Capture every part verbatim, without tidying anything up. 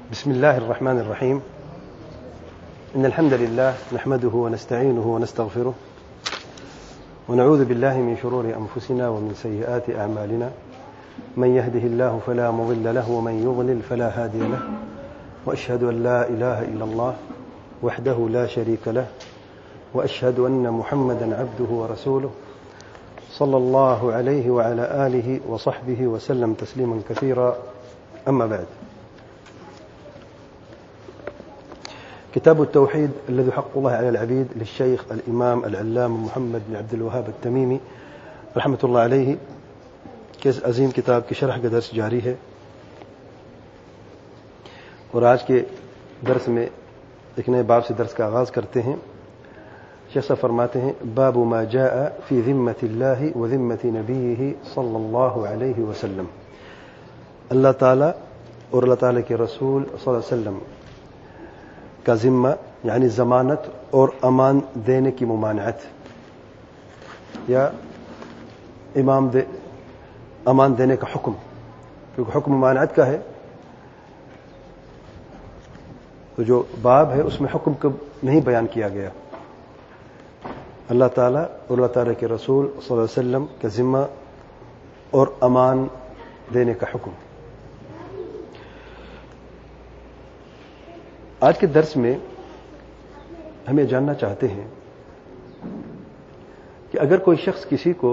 بسم الله الرحمن الرحيم. إن الحمد لله نحمده ونستعينه ونستغفره ونعوذ بالله من شرور أنفسنا ومن سيئات أعمالنا. من يهده الله فلا مضل له ومن يضلل فلا هادي له، وأشهد أن لا إله إلا الله وحده لا شريك له، وأشهد أن محمدا عبده ورسوله صلى الله عليه وعلى آله وصحبه وسلم تسليما كثيرا. أما بعد، كتاب التوحيد الذي حق الله على العبيد للشيخ الإمام العلامة محمد بن عبد الوهاب التميمي رحمة الله عليه کے اس عظیم کتاب کی شرح کا درس جاری ہے، اور آج کے درس میں ایک نئے باب سے درس کا آغاز کرتے ہیں. شیخ صاحب فرماتے ہیں: باب ما جاء فی ذمۃ اللہ و ذمۃ نبیہ صلی اللہ علیہ وسلم. اللہ تعالیٰ اور اللہ تعالیٰ کے رسول صلی اللہ علیہ وسلم کا ذمہ یعنی ضمانت اور امان دینے کی ممانعت، یا امام دے امان دینے کا حکم، کیونکہ حکم ممانعت کا ہے. تو جو باب ہے اس میں حکم کب نہیں بیان کیا گیا. اللہ تعالیٰ اور اللہ تعالیٰ کے رسول صلی اللہ علیہ وسلم کا ذمہ اور امان دینے کا حکم. آج کے درس میں ہم یہ جاننا چاہتے ہیں کہ اگر کوئی شخص کسی کو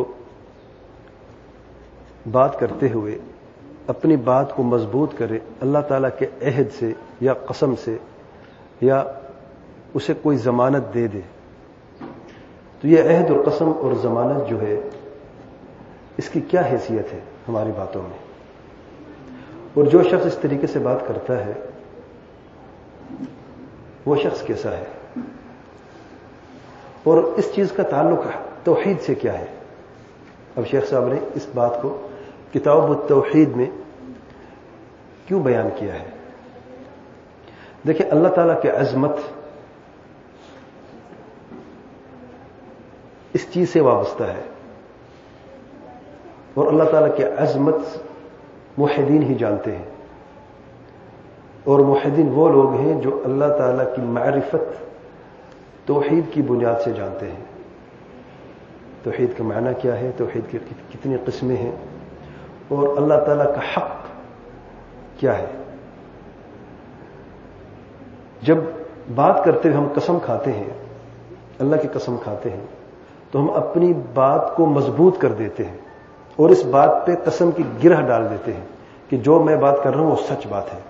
بات کرتے ہوئے اپنی بات کو مضبوط کرے اللہ تعالیٰ کے عہد سے یا قسم سے، یا اسے کوئی ضمانت دے دے، تو یہ عہد اور قسم اور ضمانت جو ہے اس کی کیا حیثیت ہے ہماری باتوں میں. اور جو شخص اس طریقے سے بات کرتا ہے وہ شخص کیسا ہے، اور اس چیز کا تعلق توحید سے کیا ہے. اب شیخ صاحب نے اس بات کو کتاب التوحید میں کیوں بیان کیا ہے. دیکھیں، اللہ تعالیٰ کی عظمت اس چیز سے وابستہ ہے، اور اللہ تعالیٰ کی عظمت موحدین ہی جانتے ہیں. اور موحدین وہ لوگ ہیں جو اللہ تعالیٰ کی معرفت توحید کی بنیاد سے جانتے ہیں. توحید کا معنی کیا ہے، توحید کی کتنی قسمیں ہیں، اور اللہ تعالیٰ کا حق کیا ہے. جب بات کرتے ہوئے ہم قسم کھاتے ہیں، اللہ کی قسم کھاتے ہیں، تو ہم اپنی بات کو مضبوط کر دیتے ہیں اور اس بات پہ قسم کی گرہ ڈال دیتے ہیں کہ جو میں بات کر رہا ہوں وہ سچ بات ہے.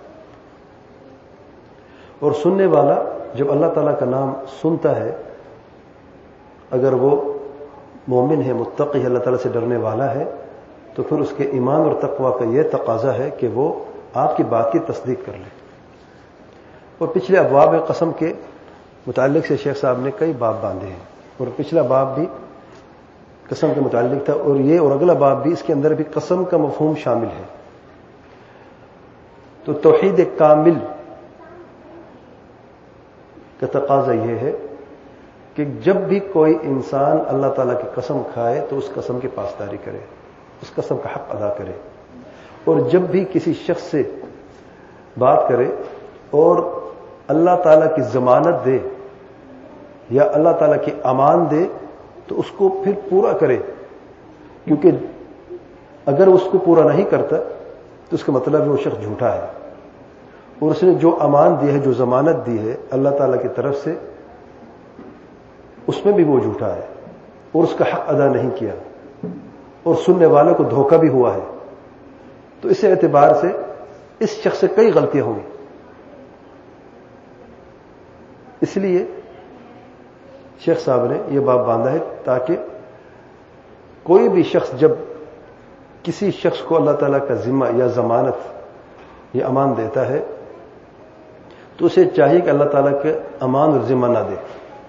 اور سننے والا جب اللہ تعالیٰ کا نام سنتا ہے، اگر وہ مومن ہے، متقی ہے، اللہ تعالیٰ سے ڈرنے والا ہے، تو پھر اس کے ایمان اور تقوی کا یہ تقاضا ہے کہ وہ آپ کی بات کی تصدیق کر لے. اور پچھلے ابواب قسم کے متعلق سے شیخ صاحب نے کئی باب باندھے ہیں، اور پچھلا باب بھی قسم کے متعلق تھا، اور یہ اور اگلا باب بھی، اس کے اندر بھی قسم کا مفہوم شامل ہے. تو توحید کامل کا تقاضا یہ ہے کہ جب بھی کوئی انسان اللہ تعالیٰ کی قسم کھائے تو اس قسم کی پاسداری کرے، اس قسم کا حق ادا کرے. اور جب بھی کسی شخص سے بات کرے اور اللہ تعالیٰ کی ضمانت دے یا اللہ تعالیٰ کی امان دے تو اس کو پھر پورا کرے، کیونکہ اگر اس کو پورا نہیں کرتا تو اس کا مطلب وہ شخص جھوٹا ہے، اور اس نے جو امان دی ہے، جو ضمانت دی ہے اللہ تعالیٰ کی طرف سے، اس میں بھی وہ جھوٹا ہے اور اس کا حق ادا نہیں کیا، اور سننے والوں کو دھوکہ بھی ہوا ہے. تو اس اعتبار سے اس شخص سے کئی غلطیاں ہوں گی. اس لیے شیخ صاحب نے یہ باب باندھا ہے تاکہ کوئی بھی شخص جب کسی شخص کو اللہ تعالیٰ کا ذمہ یا ضمانت یا امان دیتا ہے تو اسے چاہیے کہ اللہ تعالیٰ کے امان اور ذمہ نہ دے،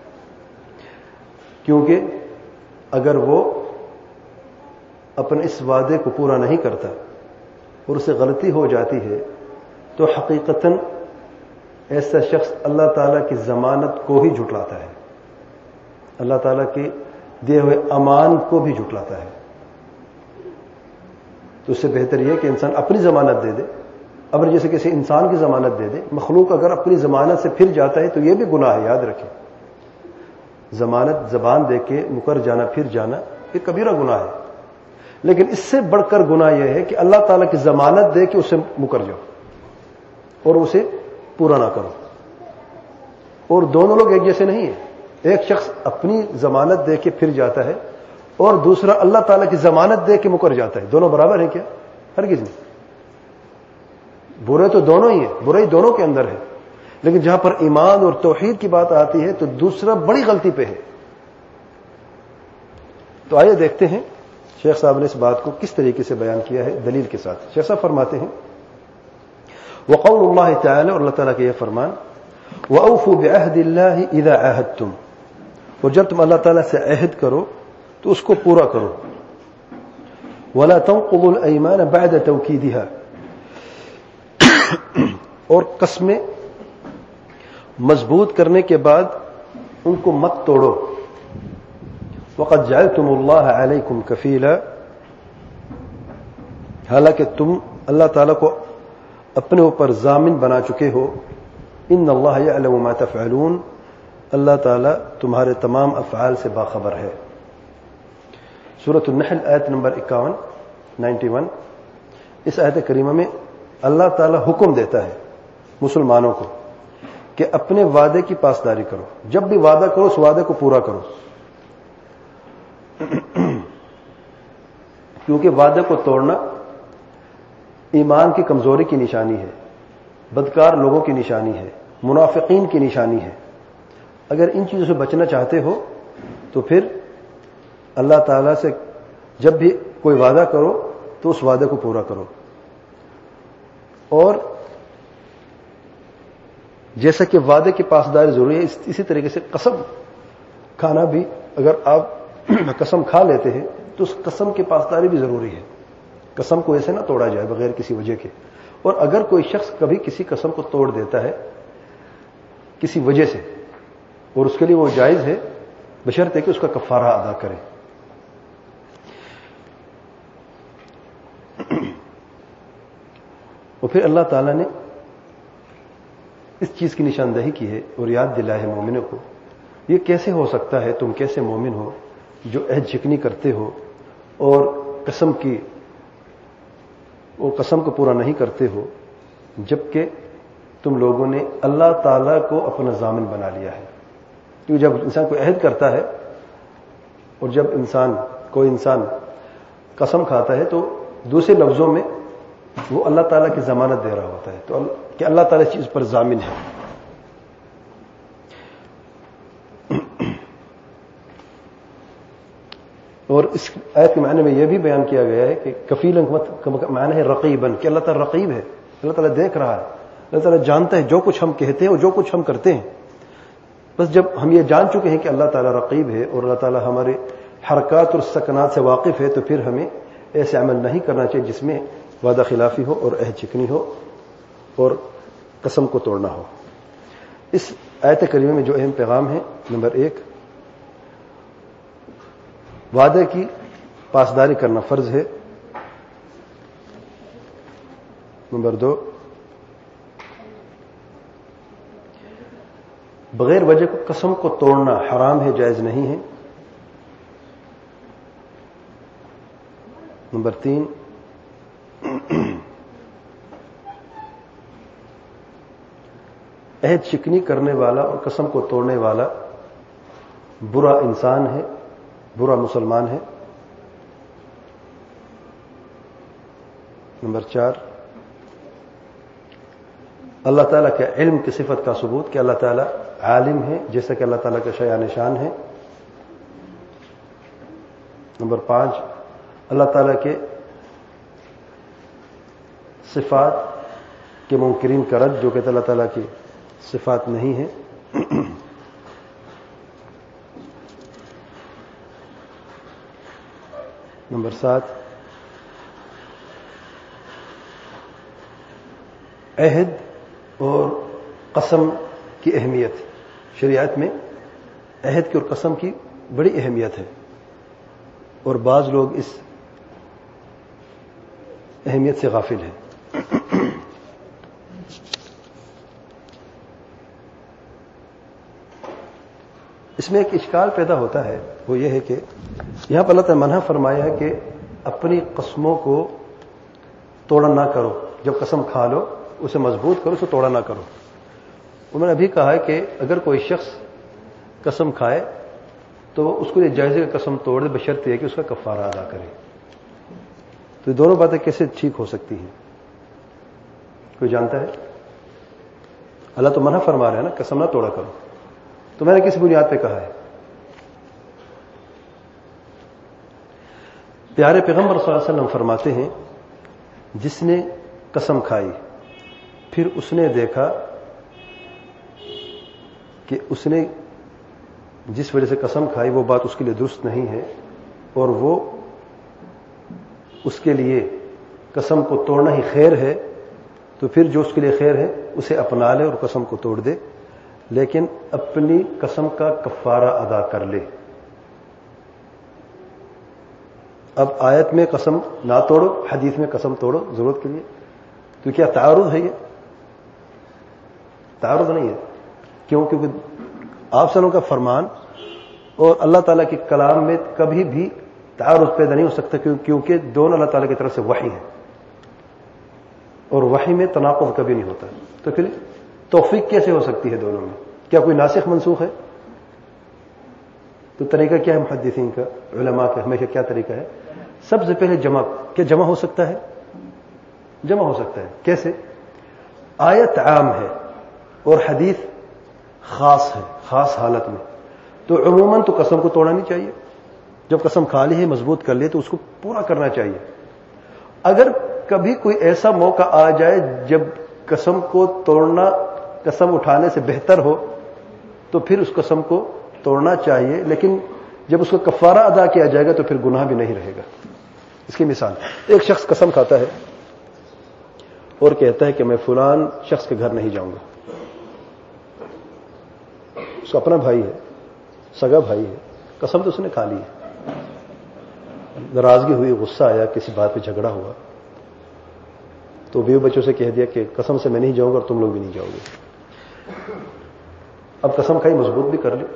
کیونکہ اگر وہ اپنے اس وعدے کو پورا نہیں کرتا اور اسے غلطی ہو جاتی ہے تو حقیقتاً ایسا شخص اللہ تعالیٰ کی ضمانت کو ہی جھٹلاتا ہے، اللہ تعالیٰ کے دیے ہوئے امان کو بھی جھٹلاتا ہے. تو اس سے بہتر یہ کہ انسان اپنی ضمانت دے دے اب جیسے کسی انسان کی ضمانت دے دے، مخلوق اگر اپنی ضمانت سے پھر جاتا ہے تو یہ بھی گناہ ہے، یاد رکھیں۔ ضمانت زبان دے کے مکر جانا، پھر جانا، یہ کبیرہ گناہ ہے۔ لیکن اس سے بڑھ کر گناہ یہ ہے کہ اللہ تعالیٰ کی ضمانت دے کے اسے مکر جاؤ اور اسے پورا نہ کرو، اور دونوں لوگ ایک جیسے نہیں ہیں۔ ایک شخص اپنی ضمانت دے کے پھر جاتا ہے اور دوسرا اللہ تعالیٰ کی ضمانت دے کے مکر جاتا ہے، دونوں برابر ہیں کیا؟ ہرگز نہیں۔ برے تو دونوں ہی ہیں، برائی دونوں کے اندر ہے، لیکن جہاں پر ایمان اور توحید کی بات آتی ہے تو دوسرا بڑی غلطی پہ ہے۔ تو آئیے دیکھتے ہیں شیخ صاحب نے اس بات کو کس طریقے سے بیان کیا ہے دلیل کے ساتھ۔ شیخ صاحب فرماتے ہیں وقول اللہ تعالی، اور اللہ تعالیٰ کا یہ فرمان وَأَوْفُوا بِعَهْدِ اللَّهِ إِذَا عَاهَدتُّمْ، اور جب تم اللہ تعالیٰ سے عہد کرو تو اس کو پورا کرو۔ وَلَا تَنقُضُوا الْأَيْمَانَ بَعْدَ تَوْكِيدِهَا، اور قسمیں مضبوط کرنے کے بعد ان کو مت توڑو۔ وَقَدْ جَعَلْتُمُ اللَّهَ عَلَيْكُمْ كَفِيلًا، حالانکہ تم اللہ تعالیٰ کو اپنے اوپر ضامن بنا چکے ہو۔ ان اللہ یعلم ما تفعلون، اللہ تعالیٰ تمہارے تمام افعال سے باخبر ہے۔ سورۃ النحل آیت نمبر اکاون نائنٹی ون، اس آیت کریمہ میں اللہ تعالیٰ حکم دیتا ہے مسلمانوں کو کہ اپنے وعدے کی پاسداری کرو، جب بھی وعدہ کرو اس وعدے کو پورا کرو، کیونکہ وعدے کو توڑنا ایمان کی کمزوری کی نشانی ہے، بدکار لوگوں کی نشانی ہے، منافقین کی نشانی ہے۔ اگر ان چیزوں سے بچنا چاہتے ہو تو پھر اللہ تعالیٰ سے جب بھی کوئی وعدہ کرو تو اس وعدے کو پورا کرو۔ اور جیسا کہ وعدے کی پاسداری ضروری ہے، اسی طریقے سے قسم کھانا بھی، اگر آپ قسم کھا لیتے ہیں تو اس قسم کی پاسداری بھی ضروری ہے۔ قسم کو ایسے نہ توڑا جائے بغیر کسی وجہ کے، اور اگر کوئی شخص کبھی کسی قسم کو توڑ دیتا ہے کسی وجہ سے، اور اس کے لیے وہ جائز ہے بشرطے کہ اس کا کفارہ ادا کرے۔ اور پھر اللہ تعالیٰ نے اس چیز کی نشاندہی کی ہے اور یاد دلایا ہے مومنوں کو، یہ کیسے ہو سکتا ہے، تم کیسے مومن ہو جو عہد شکنی کرتے ہو اور قسم کی اور قسم کو پورا نہیں کرتے ہو، جبکہ تم لوگوں نے اللہ تعالیٰ کو اپنا ضامن بنا لیا ہے۔ کیونکہ جب انسان کوئی عہد کرتا ہے اور جب انسان کوئی انسان قسم کھاتا ہے تو دوسرے لفظوں میں وہ اللہ تعالیٰ کی ضمانت دے رہا ہوتا ہے، تو کہ اللہ تعالیٰ اس چیز پر ضامن ہے۔ اور اس آیت کے معنی میں یہ بھی بیان کیا گیا ہے کہ کفیل کا معنی ہے رقیباً، کہ اللہ تعالیٰ رقیب ہے، اللہ تعالیٰ دیکھ رہا ہے، اللہ تعالیٰ جانتا ہے جو کچھ ہم کہتے ہیں اور جو کچھ ہم کرتے ہیں۔ بس جب ہم یہ جان چکے ہیں کہ اللہ تعالیٰ رقیب ہے اور اللہ تعالیٰ ہمارے حرکات اور سکنات سے واقف ہے، تو پھر ہمیں ایسے عمل نہیں کرنا چاہیے جس میں وعدہ خلافی ہو اور عہد چکنی ہو اور قسم کو توڑنا ہو۔ اس آیت کریمہ میں جو اہم پیغام ہے، نمبر ایک، وعدے کی پاسداری کرنا فرض ہے۔ نمبر دو، بغیر وجہ کو قسم کو توڑنا حرام ہے، جائز نہیں ہے۔ نمبر تین، عہد شکنی کرنے والا اور قسم کو توڑنے والا برا انسان ہے، برا مسلمان ہے۔ نمبر چار، اللہ تعالیٰ کے علم کی صفت کا ثبوت، کہ اللہ تعالیٰ عالم ہے جیسا کہ اللہ تعالیٰ کا شایان نشان ہے۔ نمبر پانچ، اللہ تعالیٰ کے صفات کے منکرین کا رد، جو کہ اللہ تعالیٰ کی صفات نہیں ہے۔ نمبر سات، عہد اور قسم کی اہمیت، شریعت میں عہد کی اور قسم کی بڑی اہمیت ہے، اور بعض لوگ اس اہمیت سے غافل ہیں۔ اس میں ایک اشکال پیدا ہوتا ہے، وہ یہ ہے کہ یہاں پر اللہ تعالیٰ منع فرمایا ہے کہ اپنی قسموں کو توڑا نہ کرو، جب قسم کھا لو اسے مضبوط کرو، اسے توڑا نہ کرو۔ انہوں نے ابھی کہا ہے کہ اگر کوئی شخص قسم کھائے تو اس کو یہ جائز ہے کہ قسم توڑ دے، بشرط یہ کہ اس کا کفارہ ادا کرے۔ تو یہ دونوں باتیں کیسے ٹھیک ہو سکتی ہیں؟ کوئی جانتا ہے؟ اللہ تو منع فرما رہا ہے نا قسم نہ توڑا کرو، تو میں نے کس بنیاد پہ کہا ہے؟ پیارے پیغمبر صلی اللہ علیہ وسلم فرماتے ہیں جس نے قسم کھائی پھر اس نے دیکھا کہ اس نے جس وجہ سے قسم کھائی وہ بات اس کے لیے درست نہیں ہے اور وہ اس کے لیے قسم کو توڑنا ہی خیر ہے، تو پھر جو اس کے لیے خیر ہے اسے اپنا لے اور قسم کو توڑ دے، لیکن اپنی قسم کا کفارہ ادا کر لے۔ اب آیت میں قسم نہ توڑو، حدیث میں قسم توڑو ضرورت کے لیے، تو کیا تعارض ہے؟ یہ تعارض نہیں ہے، کیوں؟ کیونکہ آپ صلی اللہ علیہ وسلم کا فرمان اور اللہ تعالیٰ کے کلام میں کبھی بھی تعارض پیدا نہیں ہو سکتا، کیونکہ دونوں اللہ تعالیٰ کی طرف سے وحی ہیں اور وحی میں تناقض کبھی نہیں ہوتا، تو پھر توفیق کیسے ہو سکتی ہے دونوں میں؟ کیا کوئی ناسخ منسوخ ہے؟ تو طریقہ کیا ہے محدثین کا، علماء کا ہمیشہ کیا طریقہ ہے؟ سب سے پہلے جمع، کیا جمع ہو سکتا ہے؟ جمع ہو سکتا ہے۔ کیسے؟ آیت عام ہے اور حدیث خاص ہے، خاص حالت میں، تو عموماً تو قسم کو توڑنا نہیں چاہیے، جب قسم کھا لی ہے مضبوط کر لی تو اس کو پورا کرنا چاہیے۔ اگر کبھی کوئی ایسا موقع آ جائے جب قسم کو توڑنا قسم اٹھانے سے بہتر ہو تو پھر اس قسم کو توڑنا چاہیے، لیکن جب اس کو کفارہ ادا کیا جائے گا تو پھر گناہ بھی نہیں رہے گا۔ اس کی مثال، ایک شخص قسم کھاتا ہے اور کہتا ہے کہ میں فلان شخص کے گھر نہیں جاؤں گا، اس کا اپنا بھائی ہے، سگا بھائی ہے، قسم تو اس نے کھا لی ہے، ناراضگی ہوئی، غصہ آیا، کسی بات پہ جھگڑا ہوا تو بیوی بچوں سے کہہ دیا کہ قسم سے میں نہیں جاؤں گا اور تم لوگ بھی نہیں جاؤ گے۔ اب قسم کھائی، مضبوط بھی کر لی۔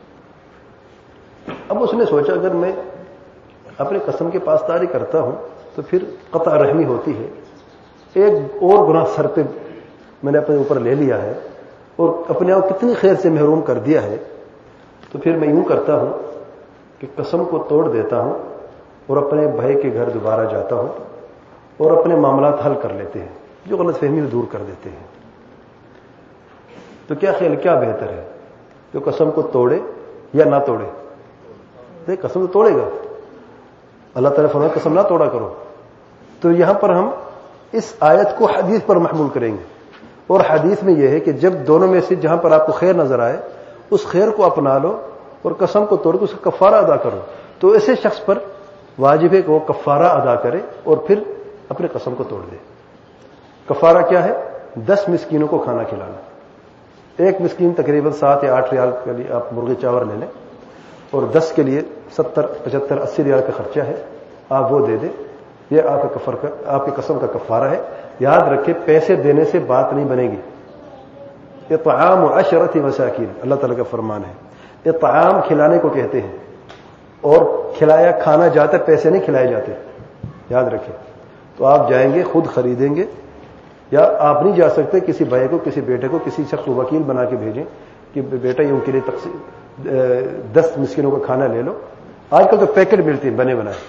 اب اس نے سوچا اگر میں اپنے قسم کے پاسداری کرتا ہوں تو پھر قطع رحمی ہوتی ہے، ایک اور گناہ سر پہ میں نے اپنے اوپر لے لیا ہے اور اپنے آپ کتنی خیر سے محروم کر دیا ہے، تو پھر میں یوں کرتا ہوں کہ قسم کو توڑ دیتا ہوں اور اپنے بھائی کے گھر دوبارہ جاتا ہوں اور اپنے معاملات حل کر لیتے ہیں، جو غلط فہمی دور کر دیتے ہیں۔ تو کیا خیال، کیا بہتر ہے کہ قسم کو توڑے یا نہ توڑے؟ دیکھ، قسم تو توڑے گا، اللہ تعالیٰ فرمایا قسم نہ توڑا کرو، تو یہاں پر ہم اس آیت کو حدیث پر محمول کریں گے، اور حدیث میں یہ ہے کہ جب دونوں میں سے جہاں پر آپ کو خیر نظر آئے اس خیر کو اپنا لو اور قسم کو توڑ کے اس کا کفارہ ادا کرو، تو ایسے شخص پر واجب ہے کہ وہ کفارہ ادا کرے اور پھر اپنے قسم کو توڑ دے۔ کفارہ کیا ہے؟ دس مسکینوں کو کھانا کھلانا، ایک مسکین تقریباً سات یا آٹھ ریال کے لیے آپ مرغی چاور لے لیں اور دس کے لیے ستر پچہتر اسی ریال کا خرچہ ہے، آپ وہ دے دیں، یہ آپ کے کفر کا، آپ کی قسم کا کفارہ ہے۔ یاد رکھے پیسے دینے سے بات نہیں بنے گی، اطعام عشرۃ مساکین اللہ تعالیٰ کا فرمان ہے، اطعام کھلانے کو کہتے ہیں، اور کھلایا کھانا جاتا ہے، پیسے نہیں کھلائے جاتے، یاد رکھیں۔ تو آپ جائیں گے خود خریدیں گے، یا آپ نہیں جا سکتے، کسی بھائی کو، کسی بیٹے کو، کسی شخص کو وکیل بنا کے بھیجیں کہ بیٹا یہ ان کے لیے تقسیم دس مسکینوں کا کھانا لے لو۔ آج کل تو پیکٹ ملتی ہیں بنے بنائے،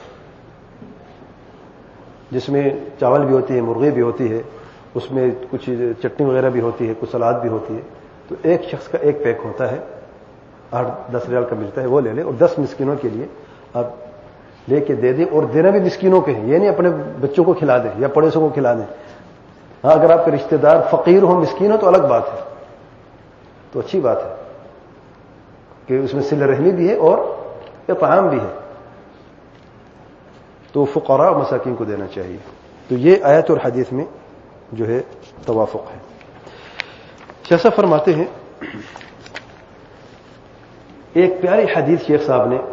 جس میں چاول بھی ہوتی ہے، مرغی بھی ہوتی ہے، اس میں کچھ چٹنی وغیرہ بھی ہوتی ہے، کچھ سلاد بھی ہوتی ہے، تو ایک شخص کا ایک پیک ہوتا ہے، آٹھ دس ریال کا ملتا ہے، وہ لے لیں اور دس مسکینوں کے لیے آپ لے کے دے دیں، اور دینا بھی مسکینوں کے ہیں، یہ نہیں اپنے بچوں کو کھلا دیں یا پڑوسوں کو کھلا دیں۔ ہاں اگر آپ کے رشتہ دار فقیر ہو، مسکین ہو تو الگ بات ہے، تو اچھی بات ہے کہ اس میں صلہ رحمی بھی ہے اور اطعام بھی ہے، تو فقراء اور مساکین کو دینا چاہیے۔ تو یہ آیت اور حدیث میں جو ہے توافق ہے۔ شیخ صاحب فرماتے ہیں، ایک پیاری حدیث شیخ صاحب نے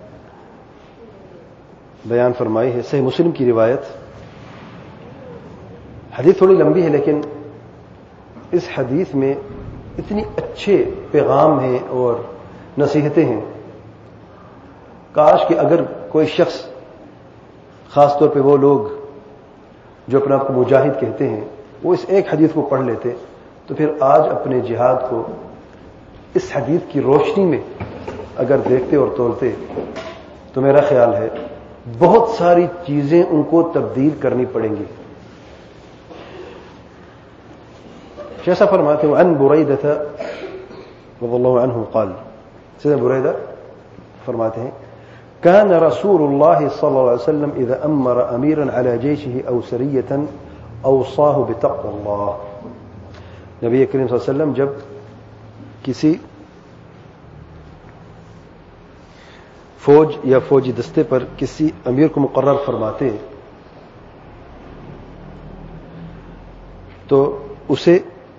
بیان فرمائی ہے، صحیح مسلم کی روایت، حدیث تھوڑی لمبی ہے لیکن اس حدیث میں اتنی اچھے پیغام ہیں اور نصیحتیں ہیں. کاش کہ اگر کوئی شخص، خاص طور پہ وہ لوگ جو اپنے آپ کو مجاہد کہتے ہیں، وہ اس ایک حدیث کو پڑھ لیتے تو پھر آج اپنے جہاد کو اس حدیث کی روشنی میں اگر دیکھتے اور تولتے تو میرا خیال ہے بہت ساری چیزیں ان کو تبدیل کرنی پڑیں گی. جیسا فرماتے ہیں عن بریدہ رضی اللہ عنہ قال، سیدنا بریدہ فرماتے ہیں كان رسول الله صلى الله عليه وسلم إذا أمر أميرا على جيشه أو سرية أوصاه بتقوى الله. نبی کریم صلی اللہ علیہ وسلم جب کسی فوج یا فوجی دستے پر کسی امیر کو مقرر فرماتے تو اسے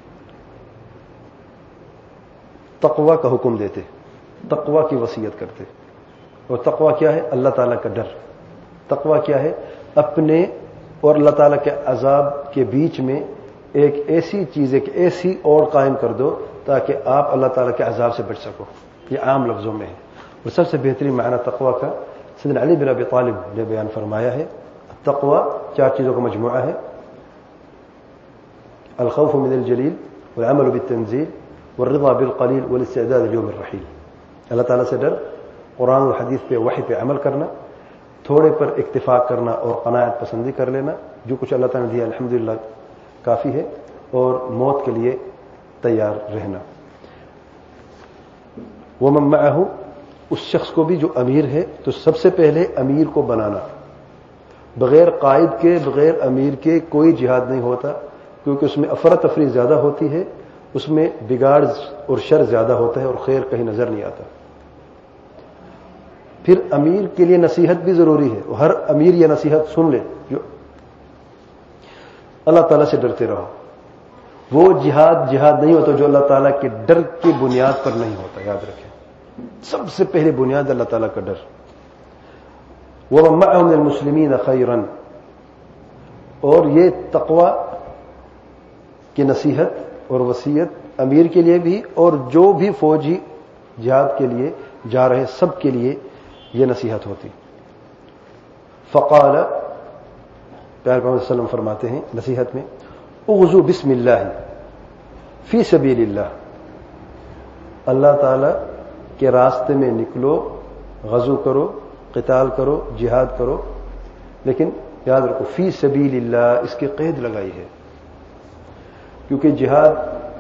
تقوی کا حکم دیتے، تقوی کی وصیت کرتے. اور تقوی کیا ہے؟ اللہ تعالیٰ کا ڈر. تقوی کیا ہے؟ اپنے اور اللہ تعالیٰ کے عذاب کے بیچ میں ایک ایسی چیز، ایک ایسی اور قائم کر دو تاکہ آپ اللہ تعالیٰ کے عذاب سے بچ سکو. یہ عام لفظوں میں ہے. اور سب سے بہترین معنی تقوی کا سیدنا علی بن ابی طالب نے بیان فرمایا ہے. تقوی چار چیزوں کا مجموعہ ہے: الخوف من الجلیل والعمل بالتنزیل والرضا بالقلیل والاستعداد لیوم الرحیل. اللہ تعالیٰ سے ڈر، قرآن و حدیث پہ وحی پہ عمل کرنا، تھوڑے پر اکتفا کرنا اور قناعت پسندی کر لینا، جو کچھ اللہ تعالیٰ نے دیا الحمدللہ کافی ہے، اور موت کے لیے تیار رہنا. ومن معه، اس شخص کو بھی جو امیر ہے تو سب سے پہلے امیر کو بنانا. بغیر قائد کے، بغیر امیر کے کوئی جہاد نہیں ہوتا، کیونکہ اس میں افراتفری زیادہ ہوتی ہے، اس میں بگاڑ اور شر زیادہ ہوتا ہے اور خیر کہیں نظر نہیں آتا. پھر امیر کے لیے نصیحت بھی ضروری ہے. ہر امیر یہ نصیحت سن لے جو اللہ تعالیٰ سے ڈرتے رہو. وہ جہاد جہاد نہیں ہوتا جو اللہ تعالیٰ کے ڈر کی بنیاد پر نہیں ہوتا. یاد رکھیں، سب سے پہلے بنیاد اللہ تعالیٰ کا ڈر. وَمَن مَّعَهُ مِنَ الْمُسْلِمِينَ خَيْرًا، اور یہ تقوی کی نصیحت اور وصیت امیر کے لیے بھی اور جو بھی فوجی جہاد کے لیے جا رہے سب کے لیے یہ نصیحت ہوتی. فقال، پیارے پیغمبر صلی اللہ علیہ وسلم فرماتے ہیں نصیحت میں، اغزو بسم اللہ فی سبیل اللہ. اللہ تعالی کے راستے میں نکلو، غزو کرو، قتال کرو، جہاد کرو، لیکن یاد رکھو فی سبیل اللہ، اس کی قید لگائی ہے، کیونکہ جہاد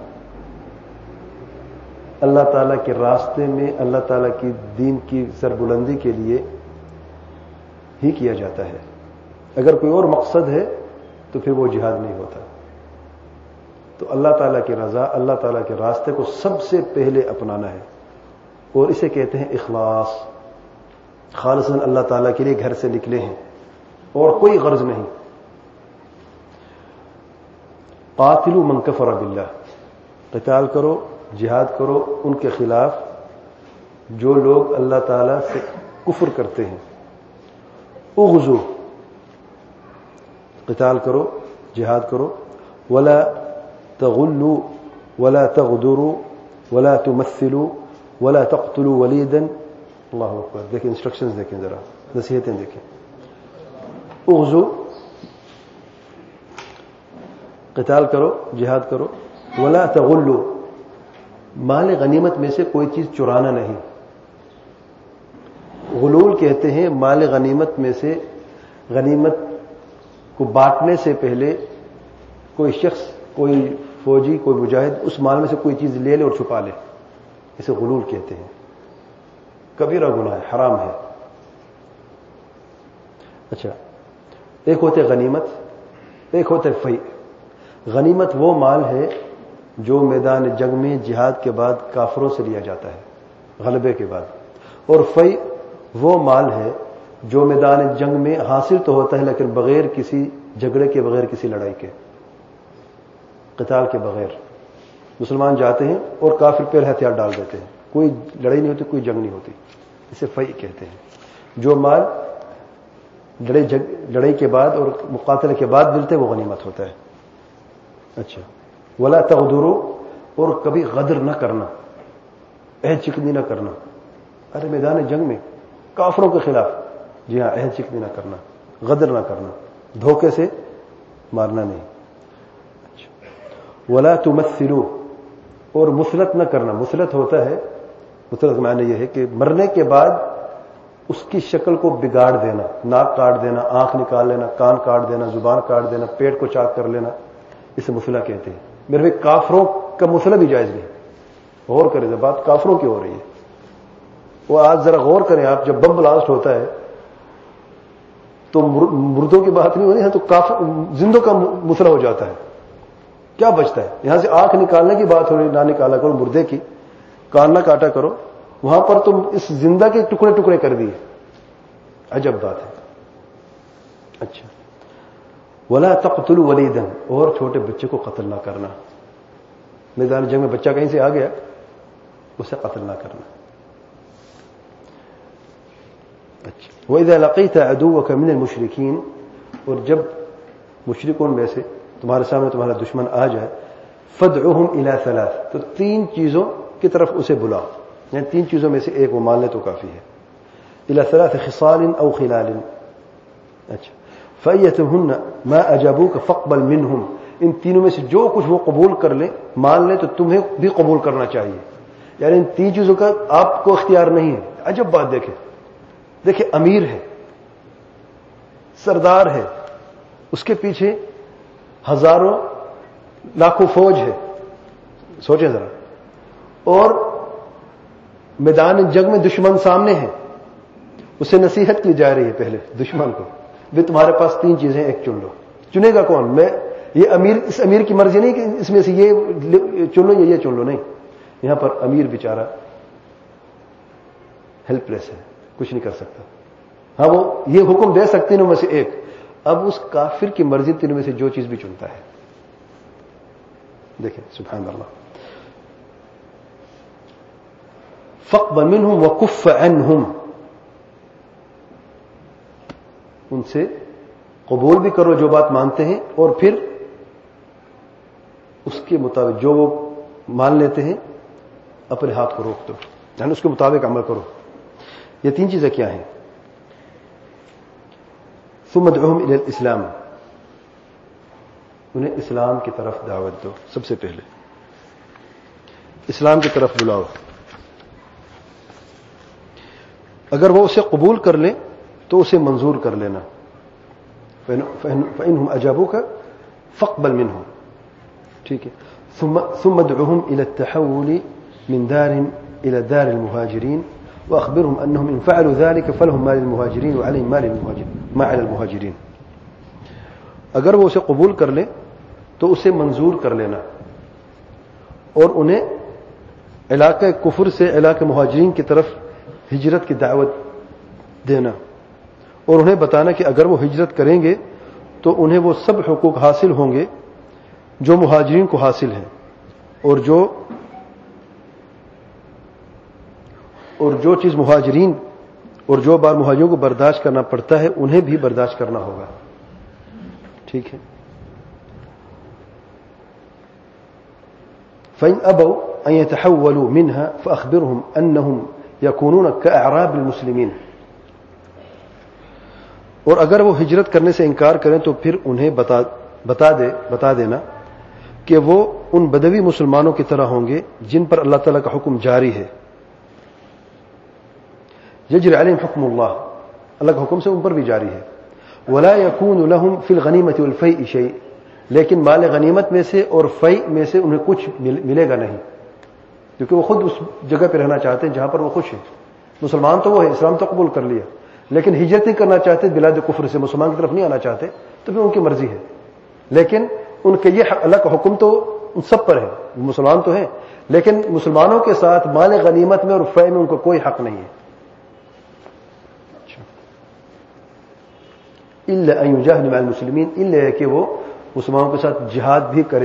اللہ تعالیٰ کے راستے میں اللہ تعالیٰ کی دین کی سربلندی کے لیے ہی کیا جاتا ہے. اگر کوئی اور مقصد ہے تو پھر وہ جہاد نہیں ہوتا. تو اللہ تعالیٰ کی رضا، اللہ تعالیٰ کے راستے کو سب سے پہلے اپنانا ہے، اور اسے کہتے ہیں اخلاص. خالصاً اللہ تعالیٰ کے لیے گھر سے نکلے ہیں اور کوئی غرض نہیں. قاتلوا من کفر باللہ، قتال کرو، جہاد کرو ان کے خلاف جو لوگ اللہ تعالیٰ سے کفر کرتے ہیں. اغزو، قتال کرو، جہاد کرو. ولا تغلوا ولا تغدروا ولا تمثلوا ولا تقتلوا ولیدا. اللہ اکبر. دیکھیں انسٹرکشنز دیکھیں، ذرا نصیحتیں دیکھیں. اغزو، قتال کرو، جہاد کرو. ولا تغلوا، مال غنیمت میں سے کوئی چیز چرانا نہیں. غلول کہتے ہیں مال غنیمت میں سے، غنیمت کو بانٹنے سے پہلے کوئی شخص، کوئی فوجی، کوئی مجاہد اس مال میں سے کوئی چیز لے لے اور چھپا لے، اسے غلول کہتے ہیں. کبیرہ گناہ ہے، حرام ہے. اچھا، ایک ہوتے غنیمت، ایک ہوتے فی. غنیمت وہ مال ہے جو میدان جنگ میں جہاد کے بعد کافروں سے لیا جاتا ہے، غلبے کے بعد. اور فی وہ مال ہے جو میدان جنگ میں حاصل تو ہوتا ہے لیکن بغیر کسی جھگڑے کے، بغیر کسی لڑائی کے، قتال کے بغیر. مسلمان جاتے ہیں اور کافر پہ ہتھیار ڈال دیتے ہیں، کوئی لڑائی نہیں ہوتی، کوئی جنگ نہیں ہوتی، اسے فی کہتے ہیں. جو مال لڑائی کے بعد اور مقاتلے کے بعد ملتے وہ غنیمت ہوتا ہے. اچھا، ولا تغدروا، اور کبھی غدر نہ کرنا، عہد چکنی نہ کرنا. ارے میدان جنگ میں کافروں کے خلاف، جی ہاں، عہد چکنی نہ کرنا، غدر نہ کرنا، دھوکے سے مارنا نہیں. ولا تمثلوا، اور مثلت نہ کرنا. مثلت ہوتا ہے، مثلت کا معنی یہ ہے کہ مرنے کے بعد اس کی شکل کو بگاڑ دینا، ناک کاٹ دینا، آنکھ نکال لینا، کان کاٹ دینا، زبان کاٹ دینا، پیٹ کو چاک کر لینا، اسے مثلہ کہتے ہیں. میرے بھائی کافروں کا مثلہ بھی جائز نہیں. غور کریں، بات کافروں کی ہو رہی ہے. وہ آج ذرا غور کریں آپ، جب بم بلاسٹ ہوتا ہے تو مردوں کی بات نہیں ہو رہی ہے، تو کافر زندوں کا مثلہ ہو جاتا ہے. کیا بچتا ہے؟ یہاں سے آنکھ نکالنے کی بات ہو رہی، نہ نکالا کرو مردے کی، کان نہ کاٹا کرو، وہاں پر تم اس زندہ کے ٹکڑے ٹکڑے کر دیے. عجب بات ہے. اچھا، ولا تقتلوا ولیدا، اور چھوٹے بچے کو قتل نہ کرنا. میدان جنگ میں بچہ کہیں سے آ گیا، اسے قتل نہ کرنا. اچھا، وَإِذَا لَقِيتَ عَدُوَّكَ مِنَ الْمُشْرِكِينَ، اور جب مشرکون میں سے تمہارے سامنے تمہارا دشمن آ جائے، فَادْعُهُمْ إِلَى ثَلَاث، تو تین چیزوں کی طرف اسے بلاؤ، یعنی تین چیزوں میں سے ایک وہ مان لے تو کافی ہے. إِلَى ثَلَاثِ خِصَالٍ أَوْ خِلَالٍ. اچھا، فَأَيَّتُهُنَّ مَا أَجَابُوكَ فَاقْبَلْ مِنْهُمْ، ان تینوں میں سے جو کچھ وہ قبول کر لیں، مان لیں، تو تمہیں بھی قبول کرنا چاہیے. یعنی ان تین چیزوں کا آپ کو اختیار نہیں ہے. عجب بات دیکھیں، دیکھیں امیر ہے، سردار ہے، اس کے پیچھے ہزاروں لاکھوں فوج ہے، سوچیں ذرا، اور میدان جنگ میں دشمن سامنے ہے، اسے نصیحت کی جا رہی ہے پہلے دشمن کو، بھی تمہارے پاس تین چیزیں، ایک چن لو. چنے گا کون؟ میں، یہ امیر، اس امیر کی مرضی نہیں کہ اس میں سے یہ چن لو یا یہ چن لو، نہیں. یہاں پر امیر بیچارہ ہیلپ لیس ہے، کچھ نہیں کر سکتا. ہاں، وہ یہ حکم دے سکتے تینوں میں سے ایک. اب اس کافر کی مرضی تینوں میں سے جو چیز بھی چنتا ہے. دیکھیں سبحان اللہ. فاقبل منهم وكف عنهم، ان سے قبول بھی کرو جو بات مانتے ہیں، اور پھر اس کے مطابق جو وہ مان لیتے ہیں اپنے ہاتھ کو روک دو، یعنی اس کے مطابق عمل کرو. یہ تین چیزیں کیا ہیں؟ ثم ادعوهم الى الاسلام، انہیں اسلام کی طرف دعوت دو. سب سے پہلے اسلام کی طرف بلاؤ. اگر وہ اسے قبول کر لیں تو اسے منظور کر لینا. فإنهم أجابوك فاقبل منهم. ٹھیک ہے. ثم ثم ادعوهم إلى التحول من دار إلى دار المهاجرين وأخبرهم أنهم إن فعلوا ذلك فلهم ما للمهاجرين وعليهم ما للمهاجرين ما على المهاجرين. اگر وہ اسے قبول کر لیں تو اسے منظور کر لینا، اور انہیں علاقہ کفر سے علاقہ مہاجرین کی طرف ہجرت کی دعوت دینا، اور انہیں بتانا کہ اگر وہ ہجرت کریں گے تو انہیں وہ سب حقوق حاصل ہوں گے جو مہاجرین کو حاصل ہیں، اور جو اور جو چیز مہاجرین اور جو بار مہاجروں کو برداشت کرنا پڑتا ہے انہیں بھی برداشت کرنا ہوگا. ٹھیک ہے. فإن أبوا أن يتحولوا منها فأخبرهم أنهم يكونون كأعراب المسلمين. اور اگر وہ ہجرت کرنے سے انکار کریں تو پھر انہیں بتا بتا دے بتا دینا کہ وہ ان بدوی مسلمانوں کی طرح ہوں گے جن پر اللہ تعالیٰ کا حکم جاری ہے. یجری علیہم حکم اللہ، اللہ کا حکم سے ان پر بھی جاری ہے. ولا يكون لهم في الغنیمة والفیء شیء، لیکن مال غنیمت میں سے اور فیء میں سے انہیں کچھ ملے گا نہیں، کیونکہ وہ خود اس جگہ پہ رہنا چاہتے ہیں جہاں پر وہ خوش ہیں. مسلمان تو وہ ہے، اسلام تو قبول کر لیا، لیکن ہجرت نہیں کرنا چاہتے، بلاد کفر سے مسلمان کی طرف نہیں آنا چاہتے، تو پھر ان کی مرضی ہے. لیکن ان کے یہ اللہ کا حکم تو ان سب پر ہے، مسلمان تو ہیں، لیکن مسلمانوں کے ساتھ مال غنیمت میں اور فیء میں ان کو کوئی حق نہیں ہے. الا ان یجاہد مع المسلمین، الا کہ وہ مسلمانوں کے ساتھ جہاد بھی کرے.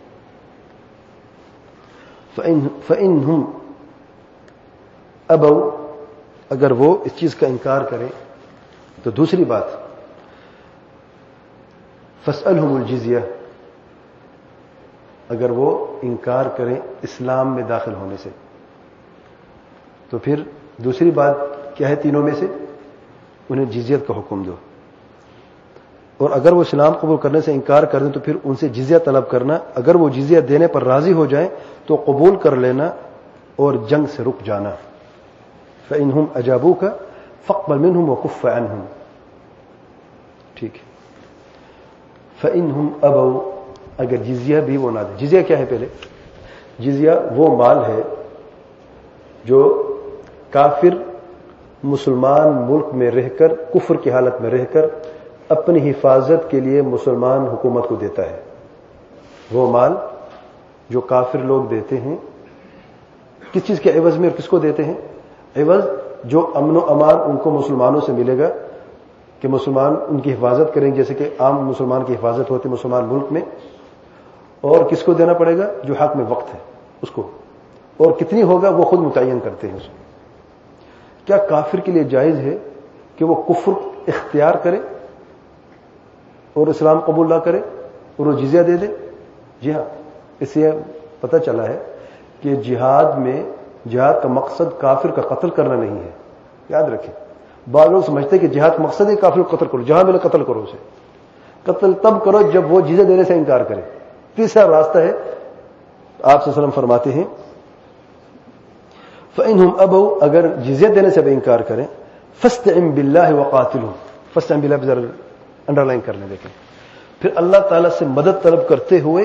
فإنهم ابوا، اگر وہ اس چیز کا انکار کریں تو دوسری بات فاسألهم الجزیہ، اگر وہ انکار کریں اسلام میں داخل ہونے سے، تو پھر دوسری بات کیا ہے تینوں میں سے؟ انہیں جزیت کا حکم دو. اور اگر وہ اسلام قبول کرنے سے انکار کر دیں تو پھر ان سے جزیہ طلب کرنا. اگر وہ جزیہ دینے پر راضی ہو جائیں تو قبول کر لینا اور جنگ سے رک جانا. فَإِنْهُمْ أَجَابُوكَ فَاقْبَلْ مِنْهُمْ وَكُفَّ عَنْهُمْ. ٹھیک ہے. فَإِنْهُمْ أَبَوْا، اگر جزیہ بھی وہ نہ دے. جزیہ کیا ہے؟ پہلے جزیہ وہ مال ہے جو کافر مسلمان ملک میں رہ کر، کفر کی حالت میں رہ کر اپنی حفاظت کے لیے مسلمان حکومت کو دیتا ہے. وہ مال جو کافر لوگ دیتے ہیں کس چیز کے عوض میں، اور کس کو دیتے ہیں؟ عوض جو امن و امان ان کو مسلمانوں سے ملے گا کہ مسلمان ان کی حفاظت کریں، جیسے کہ عام مسلمان کی حفاظت ہوتی ہے مسلمان ملک میں. اور کس کو دینا پڑے گا؟ جو حق میں وقت ہے اس کو. اور کتنی ہوگا وہ خود متعین کرتے ہیں اس کو. کیا کافر کے لیے جائز ہے کہ وہ کفر اختیار کرے اور اسلام قبول نہ کرے اور وہ جزیہ دے دے؟ جی ہاں. اس سے پتہ چلا ہے کہ جہاد میں، جہاد کا مقصد کافر کا قتل کرنا نہیں ہے. یاد رکھیں، بعض لوگ سمجھتے ہیں کہ جہاد کا مقصد ہے کافر کو قتل کرو. جہاں ملے قتل کرو اسے. قتل تب کرو جب وہ جزیہ دینے سے انکار کرے. تیسرا راستہ ہے، آپ صلی اللہ علیہ وسلم فرماتے ہیں فَإِنْهُمْ أَبَوْا، اگر جزیہ دینے سے بھی انکار کریں فَاسْتَعِنْ بِاللَّهِ وَقَاتِلْهُمْ. فَاسْتَعِنْ بِاللَّهِ ذرا انڈر لائن کرنے دیکھیں. پھر اللہ تعالیٰ سے مدد طلب کرتے ہوئے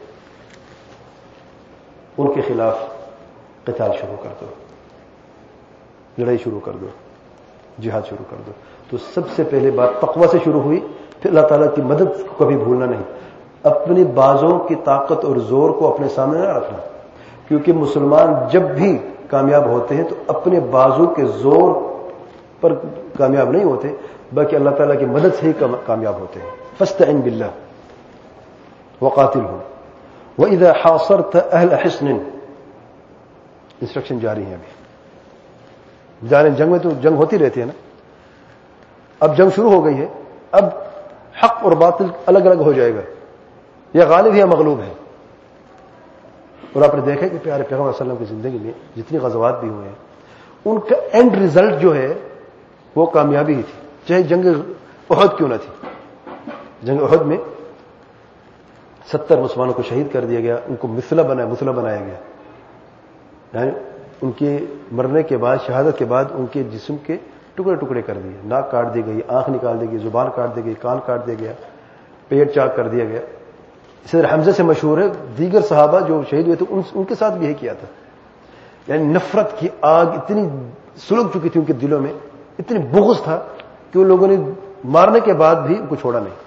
ان کے خلاف قتال شروع کر دو، لڑائی شروع کر دو، جہاد شروع کر دو. تو سب سے پہلے بات تقوی سے شروع ہوئی. پھر اللہ تعالیٰ کی مدد کو کبھی بھولنا نہیں. اپنی بازوں کی طاقت اور زور کو اپنے سامنے نہ رکھنا، کیونکہ مسلمان جب بھی کامیاب ہوتے ہیں تو اپنے بازو کے زور پر کامیاب نہیں ہوتے، بلکہ اللہ تعالیٰ کی مدد سے ہی کامیاب ہوتے ہیں. فاستعن باللہ وقاتلہم وَإِذَا حَاصَرْتَ أَهْلَ حِصْنٍ. انسٹرکشن جاری ہیں ابھی. جانے جنگ میں تو جنگ ہوتی رہتی ہے نا. اب جنگ شروع ہو گئی ہے. اب حق اور باطل الگ الگ ہو جائے گا، یا غالب ہے یا مغلوب ہے. اور آپ نے دیکھا کہ پیارے پیغمبر صلی اللہ علیہ وسلم کی زندگی میں جتنی غزوات بھی ہوئے ہیں ان کا اینڈ ریزلٹ جو ہے وہ کامیابی ہی تھی، چاہے جنگ احد کیوں نہ تھی. جنگ احد میں ستر مسلمانوں کو شہید کر دیا گیا، ان کو مثلہ بنایا مثلہ بنایا گیا. یعنی ان کے مرنے کے بعد، شہادت کے بعد ان کے جسم کے ٹکڑے ٹکڑے کر دیے. ناک کاٹ دی گئی، آنکھ نکال دی گئی، زبان کاٹ دی گئی، کان کاٹ دیا گیا، پیٹ چاک کر دیا گیا. اس طرح حمزہ سے مشہور ہے. دیگر صحابہ جو شہید ہوئے تھے ان کے ساتھ بھی یہ کیا تھا. یعنی نفرت کی آگ اتنی سلگ چکی تھی ان کے دلوں میں، اتنی بغض تھا کہ ان لوگوں نے مارنے کے بعد بھی ان کو چھوڑا نہیں.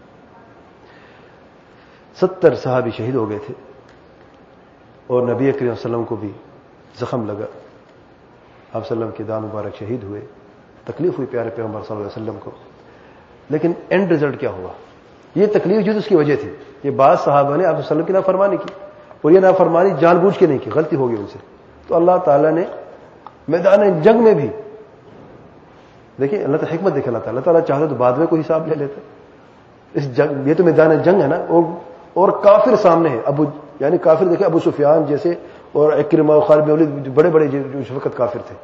ستر صحابی شہید ہو گئے تھے اور نبی کریم صلی اللہ علیہ وسلم کو بھی زخم لگا. آپ صلی اللہ علیہ وسلم کے دان مبارک شہید ہوئے. تکلیف ہوئی پیارے پیغمبر صلی اللہ علیہ وسلم کو. لیکن اینڈ رزلٹ کیا ہوا؟ یہ تکلیف جو اس کی وجہ تھی، یہ بعض صحابہ نے آپ صلی اللہ علیہ وسلم کی نافرمانی کی، اور یہ نافرمانی جان بوجھ کے نہیں کی، غلطی ہو گئی ان سے. تو اللہ تعالیٰ نے میدان جنگ میں بھی دیکھیں، اللہ تعالیٰ حکمت دیکھے. اللہ تعالیٰ اللہ تعالیٰ چاہتا تو بعد میں کوئی حساب لے لیتا. اس جنگ، یہ تو میدان جنگ ہے نا، اور اور کافر سامنے ہے. ابو یعنی کافر دیکھیں، ابو سفیان جیسے اور اکرمہ اور خالد بن ولید، بڑے بڑے جو اس وقت کافر تھے.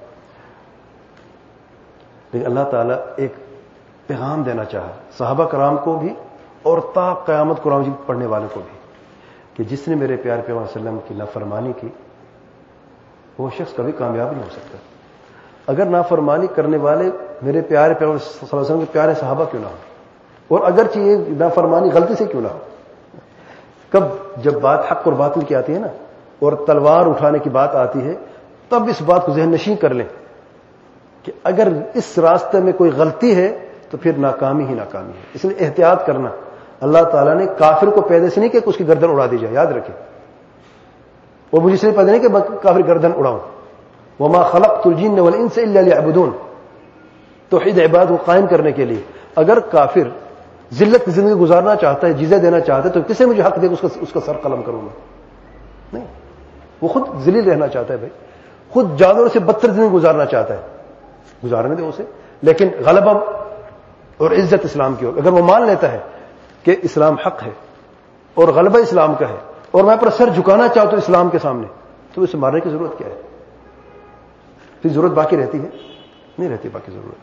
لیکن اللہ تعالیٰ ایک پیغام دینا چاہا صحابہ کرام کو بھی اور تا قیامت قرآن مجید پڑھنے والوں کو بھی، کہ جس نے میرے پیارے پیغمبر صلی اللہ علیہ وسلم کی نافرمانی کی وہ شخص کبھی کامیاب نہیں ہو سکتا. اگر نافرمانی کرنے والے میرے پیارے پیغمبر صلی اللہ علیہ وسلم کے پیارے صحابہ کیوں نہ ہو، اور اگرچہ یہ نافرمانی غلطی سے کیوں نہ ہو. کب جب بات حق اور باطل کی آتی ہے نا، اور تلوار اٹھانے کی بات آتی ہے، تب اس بات کو ذہن نشین کر لیں کہ اگر اس راستے میں کوئی غلطی ہے تو پھر ناکامی ہی ناکامی ہے. اس لیے احتیاط کرنا. اللہ تعالیٰ نے کافر کو پیدا سے نہیں کہ اس کی گردن اڑا دی جائے، یاد رکھیں. اور مجھے اس لیے پیدا نہیں کہ کافر گردن اڑاؤں. وما خلقت الجن والانس الا ليعبدون. توحید عبادت کو قائم کرنے کے لیے. اگر کافر ذلت کی زندگی گزارنا چاہتا ہے، جزیہ دینا چاہتا ہے، تو کسے مجھے حق دے کہ اس کا اس کا سر قلم کروں میں؟ نہیں. وہ خود ذلیل رہنا چاہتا ہے بھائی، خود جانوروں سے بدتر زندگی گزارنا چاہتا ہے، گزارنے دے اسے. لیکن غلبہ اور عزت اسلام کی ہو. اگر وہ مان لیتا ہے کہ اسلام حق ہے اور غلبہ اسلام کا ہے، اور میں اپنا سر جھکانا چاہتا ہوں اسلام کے سامنے، تو اسے مارنے کی ضرورت کیا ہے؟ پھر ضرورت باقی رہتی ہے؟ نہیں رہتی باقی ضرورت.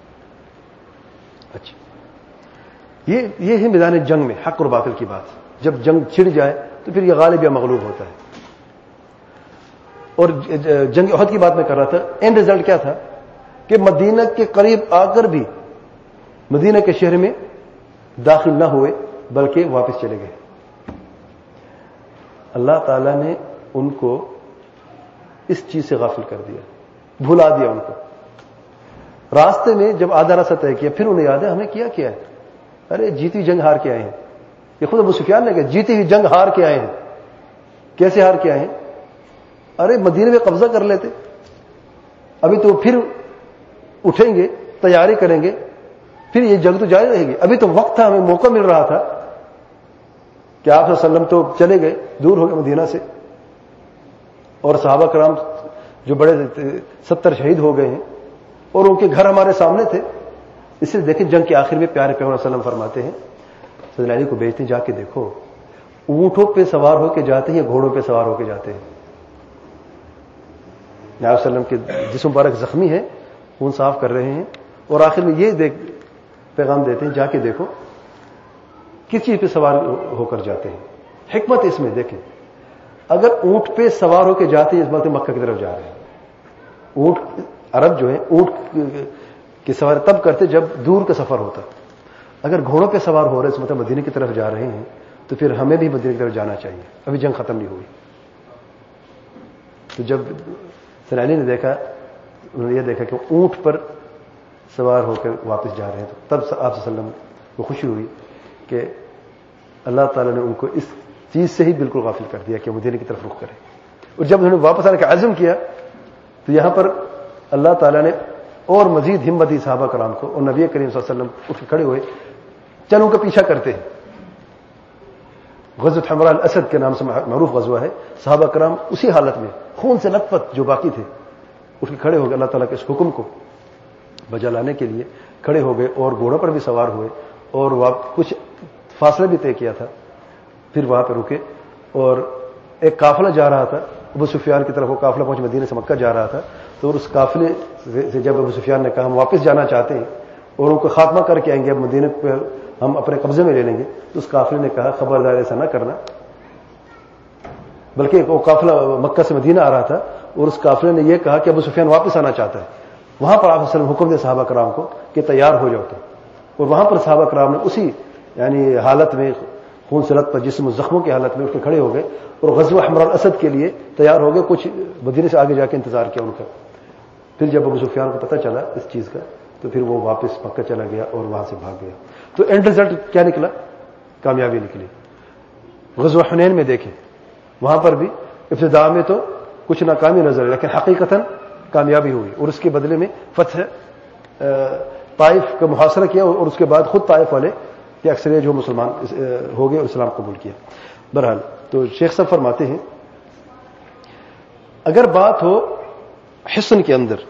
اچھا، یہ یہ ہے میدان جنگ میں حق اور باطل کی بات. جب جنگ چھڑ جائے تو پھر یہ غالب یا مغلوب ہوتا ہے. اور جنگ احد کی بات میں کر رہا تھا، اینڈ رزلٹ کیا تھا کہ مدینہ کے قریب آ کر بھی مدینہ کے شہر میں داخل نہ ہوئے بلکہ واپس چلے گئے. اللہ تعالیٰ نے ان کو اس چیز سے غافل کر دیا، بھلا دیا ان کو. راستے میں جب آدھا راستہ طے کیا پھر انہیں یاد ہے ہمیں کیا کیا ہے. ارے جیتی جنگ ہار کے آئے ہیں. یہ خود ابو سفیان نے کہا جیتی ہوئی جنگ ہار کے آئے ہیں. کیسے ہار کے آئے ہیں؟ ارے مدینے میں قبضہ کر لیتے، ابھی تو پھر اٹھیں گے، تیاری کریں گے، پھر یہ جنگ تو جاری رہے گی. ابھی تو وقت تھا، ہمیں موقع مل رہا تھا کہ آپ صلی اللہ علیہ وسلم تو چلے گئے، دور ہو گئے مدینہ سے، اور صحابہ کرام جو بڑے ستر شہید ہو گئے ہیں اور ان کے گھر ہمارے سامنے تھے. اس لیے دیکھیں جنگ کے آخر میں پیارے پیغمبر صلی اللہ علیہ وسلم فرماتے ہیں، سیدنا علی کو بھیجتے ہیں، جا کے دیکھو اونٹوں پہ سوار ہو کے جاتے ہیں یا گھوڑوں پہ سوار ہو کے جاتے ہیں. نبی صلی اللہ علیہ وسلم کے جسم مبارک زخمی ہے، خون صاف کر رہے ہیں، اور آخر میں یہ دیکھ پیغام دیتے ہیں، جا کے دیکھو کس چیز پہ سوار ہو کر جاتے ہیں. حکمت اس میں دیکھیں، اگر اونٹ پہ سوار ہو کے جاتے ہیں اس بات مکہ کی طرف جا رہے ہیں. اونٹ عرب جو ہے اونٹ کی سوار تب کرتے جب دور کا سفر ہوتا. اگر گھوڑوں پہ سوار ہو رہے اس مطلب مدینے کی طرف جا رہے ہیں تو پھر ہمیں بھی مدینے کی طرف جانا چاہیے. ابھی جنگ ختم نہیں ہوئی. تو جب سیدنا علی نے دیکھا، انہوں نے یہ دیکھا کہ اونٹ پر سوار ہو کر واپس جا رہے ہیں، تو تب آپ صلی اللہ علیہ وسلم کو خوشی ہوئی کہ اللہ تعالیٰ نے ان کو اس چیز سے ہی بالکل غافل کر دیا کہ مدینے کی طرف رخ کرے. اور جب انہوں نے واپس آنے کا عزم کیا تو یہاں پر اللہ تعالیٰ نے اور مزید ہمت دی صحابہ کرام کو، اور نبی کریم صلی اللہ علیہ وسلم اٹھ کے کھڑے ہوئے، چلو کا پیچھا کرتے ہیں. غزوۃ حمراء الاسد کے نام سے معروف غزوہ ہے. صحابہ کرام اسی حالت میں خون سے لت پت جو باقی تھے اٹھ کے کھڑے ہو گئے، اللہ تعالیٰ کے اس حکم کو بجا لانے کے لیے کھڑے ہو گئے، اور گھوڑوں پر بھی سوار ہوئے، اور کچھ فاصلہ بھی طے کیا تھا. پھر وہاں پہ رکے، اور ایک قافلہ جا رہا تھا ابو سفیان کی طرف. وہ قافلہ پہنچ مدینے سے مکہ جا رہا تھا. تو اس قافلے سے جب ابو سفیان نے کہا ہم واپس جانا چاہتے ہیں اور ان کو خاتمہ کر کے آئیں گے، اب مدینے پہ ہم اپنے قبضے میں لے لیں گے، تو اس قافلے نے کہا خبردار ایسا نہ کرنا. بلکہ وہ قافلہ مکہ سے مدینہ آ رہا تھا، اور اس قافلے نے یہ کہا کہ ابو سفیان واپس آنا چاہتا ہے. وہاں پر آپ صلی اللہ علیہ وسلم حکم دے صحابہ کرام کو کہ تیار ہو جاؤ. اور وہاں پر صحابہ کرام نے اسی یعنی حالت میں خون سے لت پر جسم و زخموں کی حالت میں اٹھ کے کھڑے ہو گئے اور غزوہ حمراء الاسد کے لیے تیار ہو گئے. کچھ مدینے سے آگے جا کے انتظار کیا ان کا. پھر جب ابو سفیان کو پتہ چلا اس چیز کا تو پھر وہ واپس مکہ چلا گیا اور وہاں سے بھاگ گیا. تو اینڈ رزلٹ کیا نکلا؟ کامیابی نکلی. غزوہ حنین میں دیکھیں، وہاں پر بھی ابتدا میں تو کچھ ناکامی نظر آئی، لیکن حقیقتاً کامیابی ہوئی، اور اس کے بدلے میں فتح طائف کا محاصرہ کیا، اور اس کے بعد خود طائف والے کہ اکثر جو مسلمان ہو گئے اور اسلام قبول کیا. بہرحال تو شیخ صاحب فرماتے ہیں اگر بات ہو حصن کے اندر،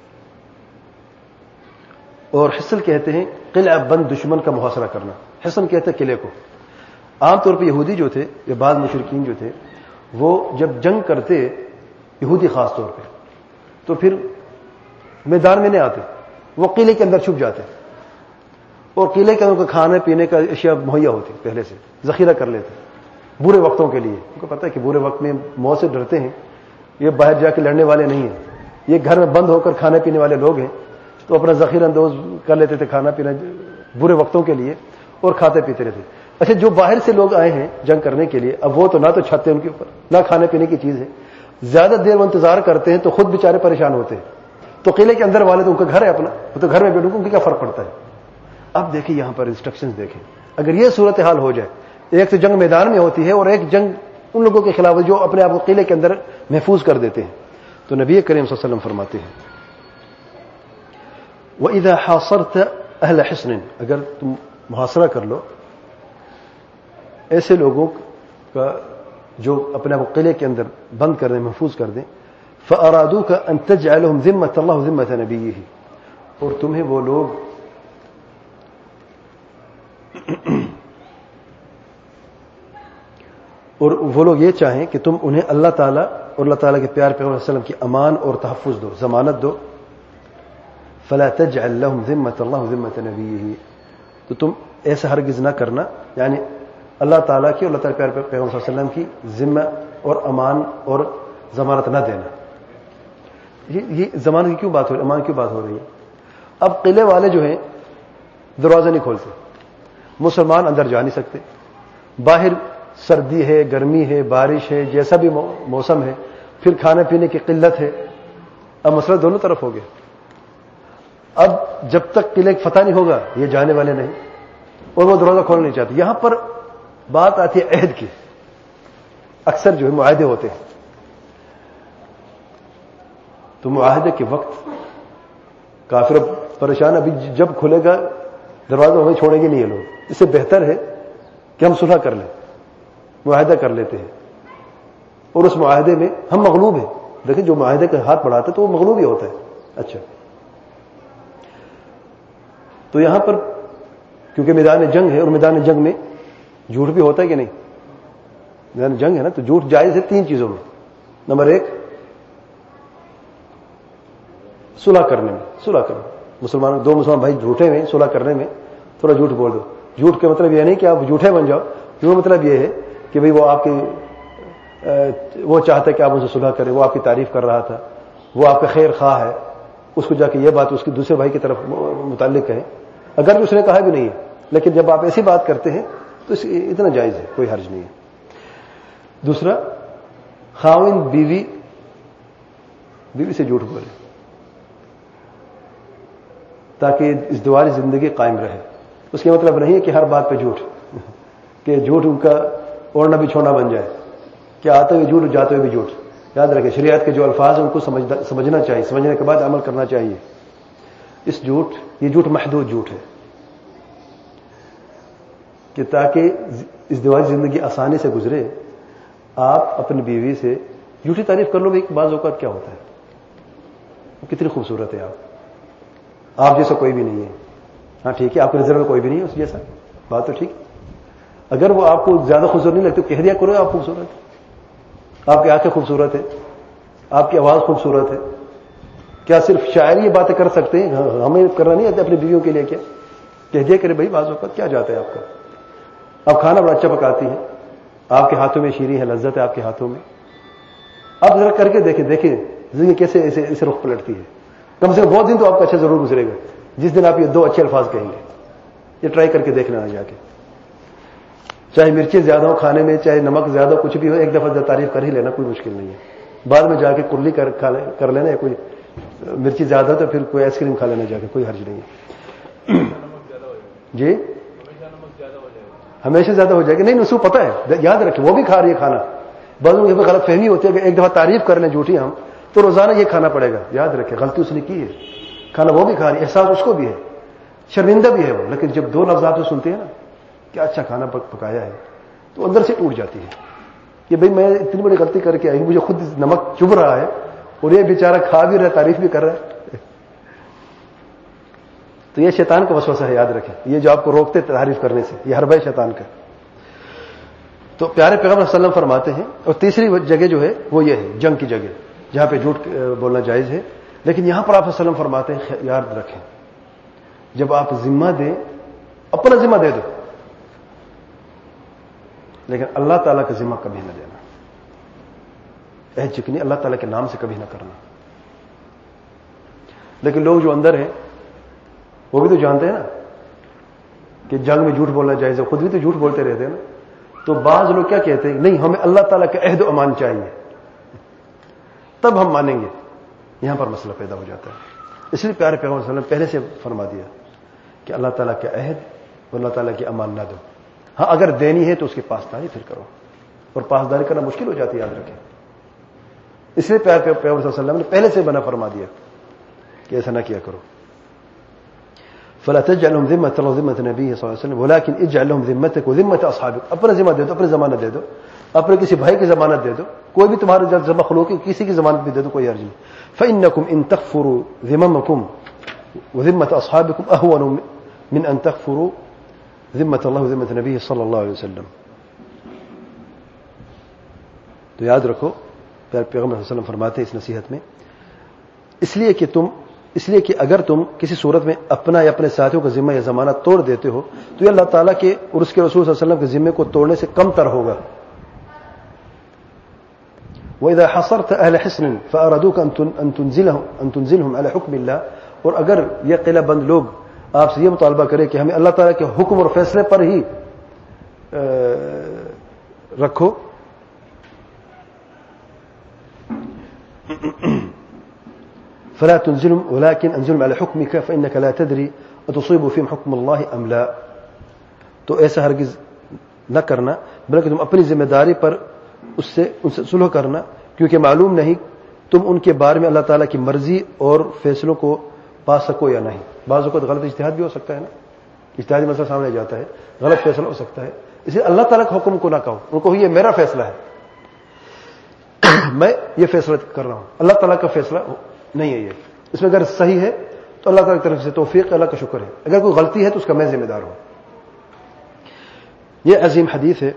اور حصن کہتے ہیں قلعہ بند دشمن کا محاصرہ کرنا، حصن کہتے ہیں قلعے کو. عام طور پہ یہودی جو تھے یا بعض مشرکین جو تھے وہ جب جنگ کرتے، یہودی خاص طور پہ، تو پھر میدان میں نہیں آتے، وہ قلعے کے اندر چھپ جاتے، اور قلعے کے اندر کھانے پینے کا اشیاء مہیا ہوتی پہلے سے ذخیرہ کر لیتے برے وقتوں کے لیے. ان کو پتہ ہے کہ برے وقت میں موت سے ڈرتے ہیں، یہ باہر جا کے لڑنے والے نہیں ہیں، یہ گھر میں بند ہو کر کھانے پینے والے لوگ ہیں. تو اپنا ذخیرہ اندوز کر لیتے تھے کھانا پینا برے وقتوں کے لیے، اور کھاتے پیتے رہتے. اچھا جو باہر سے لوگ آئے ہیں جنگ کرنے کے لیے، اب وہ تو نہ تو چھت ہے ان کے اوپر، نہ کھانے پینے کی چیز ہے، زیادہ دیر وہ انتظار کرتے ہیں تو خود بیچارے پریشان ہوتے ہیں. تو قلعے کے اندر والے تو ان کا گھر ہے اپنا، وہ تو گھر میں بیٹھوں ان کو کیا فرق پڑتا ہے. اب دیکھیں یہاں پر انسٹرکشنز دیکھیں، اگر یہ صورتحال ہو جائے، ایک تو جنگ میدان میں ہوتی ہے اور ایک جنگ ان لوگوں کے خلاف جو اپنے آپ کو قلعے کے اندر محفوظ کر دیتے ہیں. تو نبی کریم صلی اللہ علیہ وسلم فرماتے ہیں وَإِذَا حَاصَرْتَ أَهْلَ حِصْنٍ، اگر تم محاصرہ کر لو ایسے لوگوں کا جو اپنے آپ کو قلعے کے اندر بند کر دیں، محفوظ کر دیں، فَأَرَادُوكَ أَن تَجْعَلَهُمْ ذِمَّةَ اللَّهُ ذِمَّةَ نَبِيِّهِ، اور تمہیں وہ لوگ اور وہ لوگ یہ چاہیں کہ تم انہیں اللہ تعالیٰ اور اللہ تعالیٰ کے پیار پیغمبر صلی اللہ علیہ وسلم کی امان اور تحفظ دو، ضمانت دو. فلا تجعل لهم ذمة الله ذمة نبيه، تو تم ایسا ہرگز نہ کرنا، یعنی اللہ تعالیٰ کی اور اللہ تعالیٰ کے پیار پیغمبر صلی اللہ علیہ وسلم کی ذمہ اور امان اور ضمانت نہ دینا. یہ ضمانت کی کیوں بات ہو رہی ہے، امان کیوں بات ہو رہی ہے؟ اب قلعے والے جو ہیں دروازہ نہیں کھولتے، مسلمان اندر جا نہیں سکتے، باہر سردی ہے، گرمی ہے، بارش ہے، جیسا بھی موسم ہے، پھر کھانے پینے کی قلت ہے. اب مسئلہ دونوں طرف ہو گیا. اب جب تک قلعے فتح نہیں ہوگا یہ جانے والے نہیں، اور وہ دروازہ کھولنا نہیں چاہتے. یہاں پر بات آتی ہے عہد کی. اکثر جو ہے معاہدے ہوتے ہیں، تو معاہدے کے وقت کافر پریشان، ابھی جب کھلے گا دروازہ ہمیں چھوڑیں گے نہیں یہ لوگ. اس سے بہتر ہے کہ ہم صلح کر لیں، معاہدہ کر لیتے ہیں، اور اس معاہدے میں ہم مغلوب ہیں. دیکھیں جو معاہدے کا ہاتھ بڑھاتا ہے تو وہ مغلوب ہی ہوتا ہے. اچھا، تو یہاں پر کیونکہ میدان جنگ ہے، اور میدان جنگ میں جھوٹ بھی ہوتا ہے کہ نہیں؟ میدان جنگ ہے نا، تو جھوٹ جائز ہے تین چیزوں میں. نمبر ایک صلح کرنے میں، صلح کرنا، مسلمان دو مسلمان بھائی جھوٹے ہیں، صلح کرنے میں تھوڑا جھوٹ بول دو. جھوٹ کا مطلب یہ نہیں کہ آپ جھوٹے بن جاؤ، وہ مطلب یہ ہے کہ بھئی وہ آپ کی وہ چاہتا ہے کہ آپ ان سے صلح کریں، وہ آپ کی تعریف کر رہا تھا، وہ آپ کا خیر خواہ ہے، اس کو جا کے یہ بات اس کے دوسرے بھائی کی طرف متعلق ہے، اگر اس نے کہا بھی نہیں ہے، لیکن جب آپ ایسی بات کرتے ہیں تو اتنا جائز ہے، کوئی حرج نہیں ہے. دوسرا، خاوند بیوی بیوی سے جھوٹ بولے تاکہ اس دوباری زندگی قائم رہے. اس کا مطلب نہیں ہے کہ ہر بات پہ جھوٹ، کہ جھوٹ ان کا اوڑھنا بھی چھوڑنا بن جائے، کہ آتے ہوئے جھوٹ جاتے ہوئے بھی جھوٹ. یاد رکھیں شریعت کے جو الفاظ ہیں ان کو سمجھنا چاہیے، سمجھنے کے بعد عمل کرنا چاہیے. اس جھوٹ یہ جھوٹ محدود جھوٹ ہے کہ تاکہ ازدواجی زندگی آسانی سے گزرے. آپ اپنی بیوی سے جھوٹی تعریف کر لو بھی بعض اوقات کیا ہوتا ہے، کتنی خوبصورت ہے آپ، آپ جیسا کوئی بھی نہیں ہے. ہاں ٹھیک ہے، آپ کی نظر میں کوئی بھی نہیں ہے اس جیسا، بات تو ٹھیک. اگر وہ آپ کو زیادہ خوبصورت نہیں لگتی تو کہہ دیا کرو آپ خوبصورت، آپ کی آنکھیں خوبصورت ہیں، آپ کی آواز خوبصورت ہے. کیا صرف شاعر یہ باتیں کر سکتے ہیں؟ ہمیں کرنا نہیں آتا اپنی بیویوں کے لیے. کیا کہہ دیا کرے بھائی، بعض اوقات کیا جاتا ہے آپ کا. آپ کھانا بڑا اچھا پکاتی ہیں، آپ کے ہاتھوں میں شیریں ہے، لذت ہے آپ کے ہاتھوں میں. آپ ذرا کر کے دیکھیں دیکھیں زندگی کیسے ایسے اسے رخ پلٹتی ہے. کم سے کم بہت دن تو آپ کا اچھا ضرور گزرے گا جس دن آپ یہ دو اچھے الفاظ کہیں گے. یہ ٹرائی کر کے دیکھ لینا جا کے، چاہے مرچیں زیادہ ہو کھانے میں، چاہے نمک زیادہ ہو، کچھ بھی ہو، ایک دفعہ تعریف کر ہی لینا، کوئی مشکل نہیں ہے. بعد میں جا کے کرلی کر لینا، یا کوئی مرچی زیادہ ہو تو پھر کوئی آئس کریم کھا لینا جا کے، کوئی حرج نہیں ہے. جی ہمیشہ زیادہ ہو جائے گی؟ نہیں، اس کو پتہ ہے، یاد رکھیں وہ بھی کھا رہی ہے کھانا. بعض لوگوں کی غلط فہمی ہوتی ہے کہ ایک دفعہ تعریف کر لیں جھوٹی ہم تو روزانہ یہ کھانا پڑے گا. یاد رکھیں غلطی اس نے کی ہے، کھانا وہ بھی کھا رہی ہے، احساس اس کو بھی ہے، شرمندہ بھی ہے وہ. لیکن جب دو لفظ آپ سنتے ہیں نا کیا اچھا کھانا پکایا ہے، تو اندر سے ٹوٹ جاتی ہے کہ بھئی میں اتنی بڑی غلطی کر کے آئی ہوں، مجھے خود نمک چبھ رہا ہے اور یہ بیچارہ کھا بھی رہا ہے، تعریف بھی کر رہا ہے. تو یہ شیطان کا وسوسہ ہے، یاد رکھیں. یہ جو آپ کو روکتے تعریف کرنے سے، یہ حربہ شیطان کا. تو پیارے پیغمبر صلی اللہ علیہ وسلم فرماتے ہیں. اور تیسری جگہ جو ہے وہ یہ ہے جنگ کی جگہ، جہاں پہ جھوٹ بولنا جائز ہے. لیکن یہاں پر آپ صلی اللہ علیہ وسلم فرماتے ہیں یاد رکھیں جب آپ ذمہ دیں، اپنا ذمہ دے دو، لیکن اللہ تعالیٰ کا ذمہ کبھی نہ دینا. عہد چکنی اللہ تعالیٰ کے نام سے کبھی نہ کرنا. لیکن لوگ جو اندر ہیں وہ بھی تو جانتے ہیں نا کہ جنگ میں جھوٹ بولنا جائز ہے، خود بھی تو جھوٹ بولتے رہتے ہیں نا. تو بعض لوگ کیا کہتے ہیں، نہیں ہمیں اللہ تعالیٰ کا عہد و امان چاہیے تب ہم مانیں گے. یہاں پر مسئلہ پیدا ہو جاتا ہے. اس لیے پیارے پیغمبر صلی اللہ علیہ وسلم پہلے سے فرما دیا کہ اللہ تعالیٰ کا عہد اور اللہ تعالیٰ کی امان نہ دو. ہاں اگر دینی ہے تو اس کی پاسداری پھر کرو، اور پاسداری کرنا مشکل ہو جاتی ہے، یاد رکھیں. اس لیے پیارے پیغمبر صلی اللہ علیہ وسلم نے پہلے سے منع فرما دیا کہ ایسا نہ کیا کرو. فلا تجعلهم ذمة الله ذمة نبيه صلی اللہ علیہ وسلم ولكن اجعل لهم ذمتك وذمة اصحابك. اپنا ذمہ دے دو، اپنی ضمانت دے دو، اپنے کسی بھائی کی ضمانت دے دو، کوئی بھی تمہارے جب مخلوق ہے کسی کی ضمانت بھی دے دو، کوئی حرج نہیں. فإنكم إن تغفروا ذممكم وذمة أصحابكم أهون من أن تغفروا ذمة الله وذمة نبيه صلى الله عليه وسلم. تو یاد رکھو پیغمبر صلی اللہ علیہ وسلم فرماتے ہیں اس نصیحت میں، اس لیے کہ تم اس لیے کہ اگر تم کسی صورت میں اپنا یا اپنے ساتھیوں کا ذمہ یا ضمانت توڑ دیتے ہو تو یہ اللہ تعالیٰ کے اور اس کے رسول صلی اللہ علیہ وسلم کے ذمے کو توڑنے سے کم تر ہوگا. وَإِذَا حَصَرْتَ أَهْلَ حِصْنٍ فَأَرَادُوكَ أَن تُنزِلَهُمْ أَن تُنزِلْهُمْ عَلَى حُكْمِ اللَّهِ، اور اگر یہ قلعہ بند لوگ آپ سے یہ مطالبہ کرے کہ ہمیں اللہ تعالیٰ کے حکم اور فیصلے پر ہی رکھو، فلا تنزلهم ولكن انزلهم على حكمك فإنك لا تدري أتصيب فيهم حكم الله أم لا، تو ایسا ہرگز نہ کرنا بلکہ تم اپنی ذمہ داری پر اس سے ان سے صلح کرنا، کیونکہ معلوم نہیں تم ان کے بارے میں اللہ تعالیٰ کی مرضی اور فیصلوں کو پا سکو یا نہیں. بعض اوقات غلط اجتہاد بھی ہو سکتا ہے نا، اجتہادی مسئلہ سامنے جاتا ہے، غلط فیصلہ ہو سکتا ہے، اس لیے اللہ تعالیٰ کے حکم کو نہ کہو، ان کو یہ میرا فیصلہ ہے، میں یہ فیصلہ کر رہا ہوں، اللہ تعالیٰ کا فیصلہ نہیں ہے یہ. اس میں اگر صحیح ہے تو اللہ تعالیٰ کی طرف سے توفیق، اللہ کا شکر ہے، اگر کوئی غلطی ہے تو اس کا میں ذمہ دار ہوں. یہ عظیم حدیث ہے،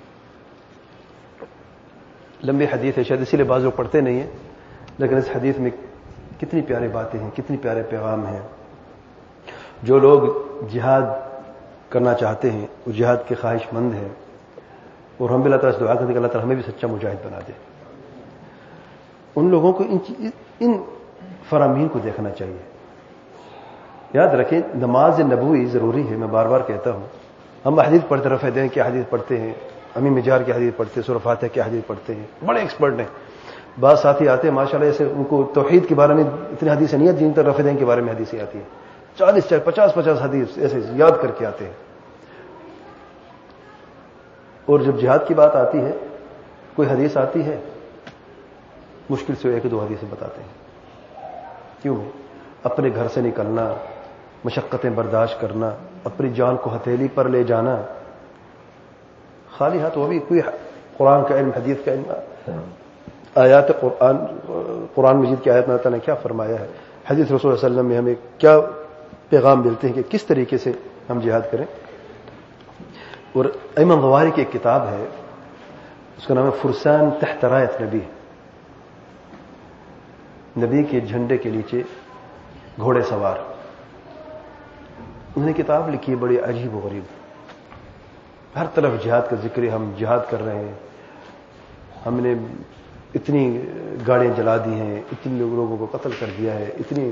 لمبی حدیث ہے، شاید اسی لیے بعض لوگ پڑھتے نہیں ہیں، لیکن اس حدیث میں کتنی پیاری باتیں ہیں، کتنی پیارے پیغام ہیں. جو لوگ جہاد کرنا چاہتے ہیں وہ جہاد کے خواہش مند ہیں، اور ہم بھی اللہ تعالیٰ سے دعا کرتے ہیں کہ اللہ تعالیٰ ہمیں بھی سچا مجاہد بنا دے. ان لوگوں کو ان ان فرامین کو دیکھنا چاہیے. یاد رکھیں نماز نبوی ضروری ہے، میں بار بار کہتا ہوں. ہم حدیث پڑھتے رفع دین کی حدیث پڑھتے ہیں، امی مجار کی حدیث پڑھتے ہیں، سورہ فاتحہ کی حدیث پڑھتے ہیں، بڑے ایکسپرٹ ہیں. بعض ساتھی آتے ہیں ماشاءاللہ ایسے ان کو توحید کے بارے میں اتنی حدیثیں نہیں آتی جن تک رفع دین کے بارے میں حدیثیں آتی ہیں. چالیس چالیس پچاس پچاس حدیث ایسے یاد کر کے آتے ہیں. اور جب جہاد کی بات آتی ہے، کوئی حدیث آتی ہے مشکل سے ایک دو حدیثیں بتاتے ہیں. کیوں؟ اپنے گھر سے نکلنا، مشقتیں برداشت کرنا، اپنی جان کو ہتھیلی پر لے جانا، خالی ہاتھ، وہ بھی کوئی قرآن کا علم، حدیث کا علم، آیات قرآن قرآن مجید کی آیات میں اللہ نے کیا فرمایا ہے، حدیث رسول اللہ علیہ وسلم میں ہمیں کیا پیغام ملتے ہیں کہ کس طریقے سے ہم جہاد کریں. اور ایمن غواری کی ایک کتاب ہے، اس کا نام ہے فرسان تحت رایت نبی، نبی کے جھنڈے کے نیچے گھوڑے سوار. انہوں نے کتاب لکھی ہے بڑی عجیب و غریب، ہر طرف جہاد کا ذکر ہے، ہم جہاد کر رہے ہیں، ہم نے اتنی گاڑیاں جلا دی ہیں، اتنے لوگوں کو قتل کر دیا ہے، اتنی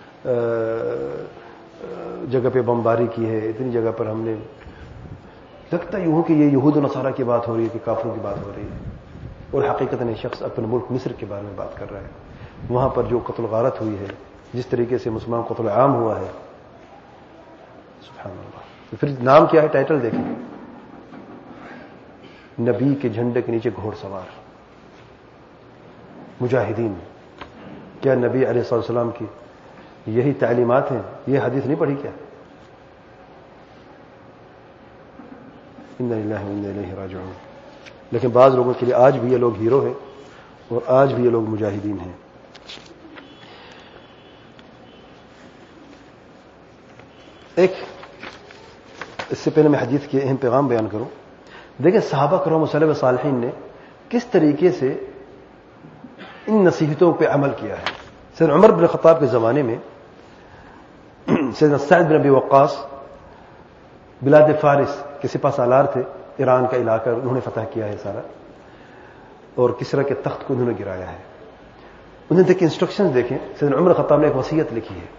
جگہ پہ بمباری کی ہے، اتنی جگہ پر ہم نے، لگتا یوں کہ یہ یہود و نصارہ کی بات ہو رہی ہے کہ کافروں کی بات ہو رہی ہے، اور حقیقت میں شخص اپنے ملک مصر کے بارے میں بات کر رہا ہے. وہاں پر جو قتل غارت ہوئی ہے، جس طریقے سے مسلمان قتل عام ہوا ہے، سبحان اللہ. تو پھر نام کیا ہے، ٹائٹل دیکھیں، نبی کے جھنڈے کے نیچے گھوڑ سوار مجاہدین. کیا نبی علیہ الصلوۃ والسلام کی یہی تعلیمات ہیں؟ یہ حدیث نہیں پڑھی کیا؟ انا للہ و انا الیہ راجعون. لیکن بعض لوگوں کے لیے آج بھی یہ لوگ ہیرو ہیں اور آج بھی یہ لوگ مجاہدین ہیں. ایک اس سے پہلے میں حدیث کے اہم پیغام بیان کروں. دیکھیں صحابہ کرام صالح و صالحین نے کس طریقے سے ان نصیحتوں پہ عمل کیا ہے. سیدنا عمر بن خطاب کے زمانے میں سیدنا سعد بن ابی وقاص بلاد فارس کے سپہ سالار تھے، ایران کا علاقہ انہوں نے فتح کیا ہے سارا، اور کسرا کے تخت کو انہوں نے گرایا ہے. انہوں نے دیکھیں انسٹرکشن دیکھیں، سیدنا عمر خطاب نے ایک وصیت لکھی ہے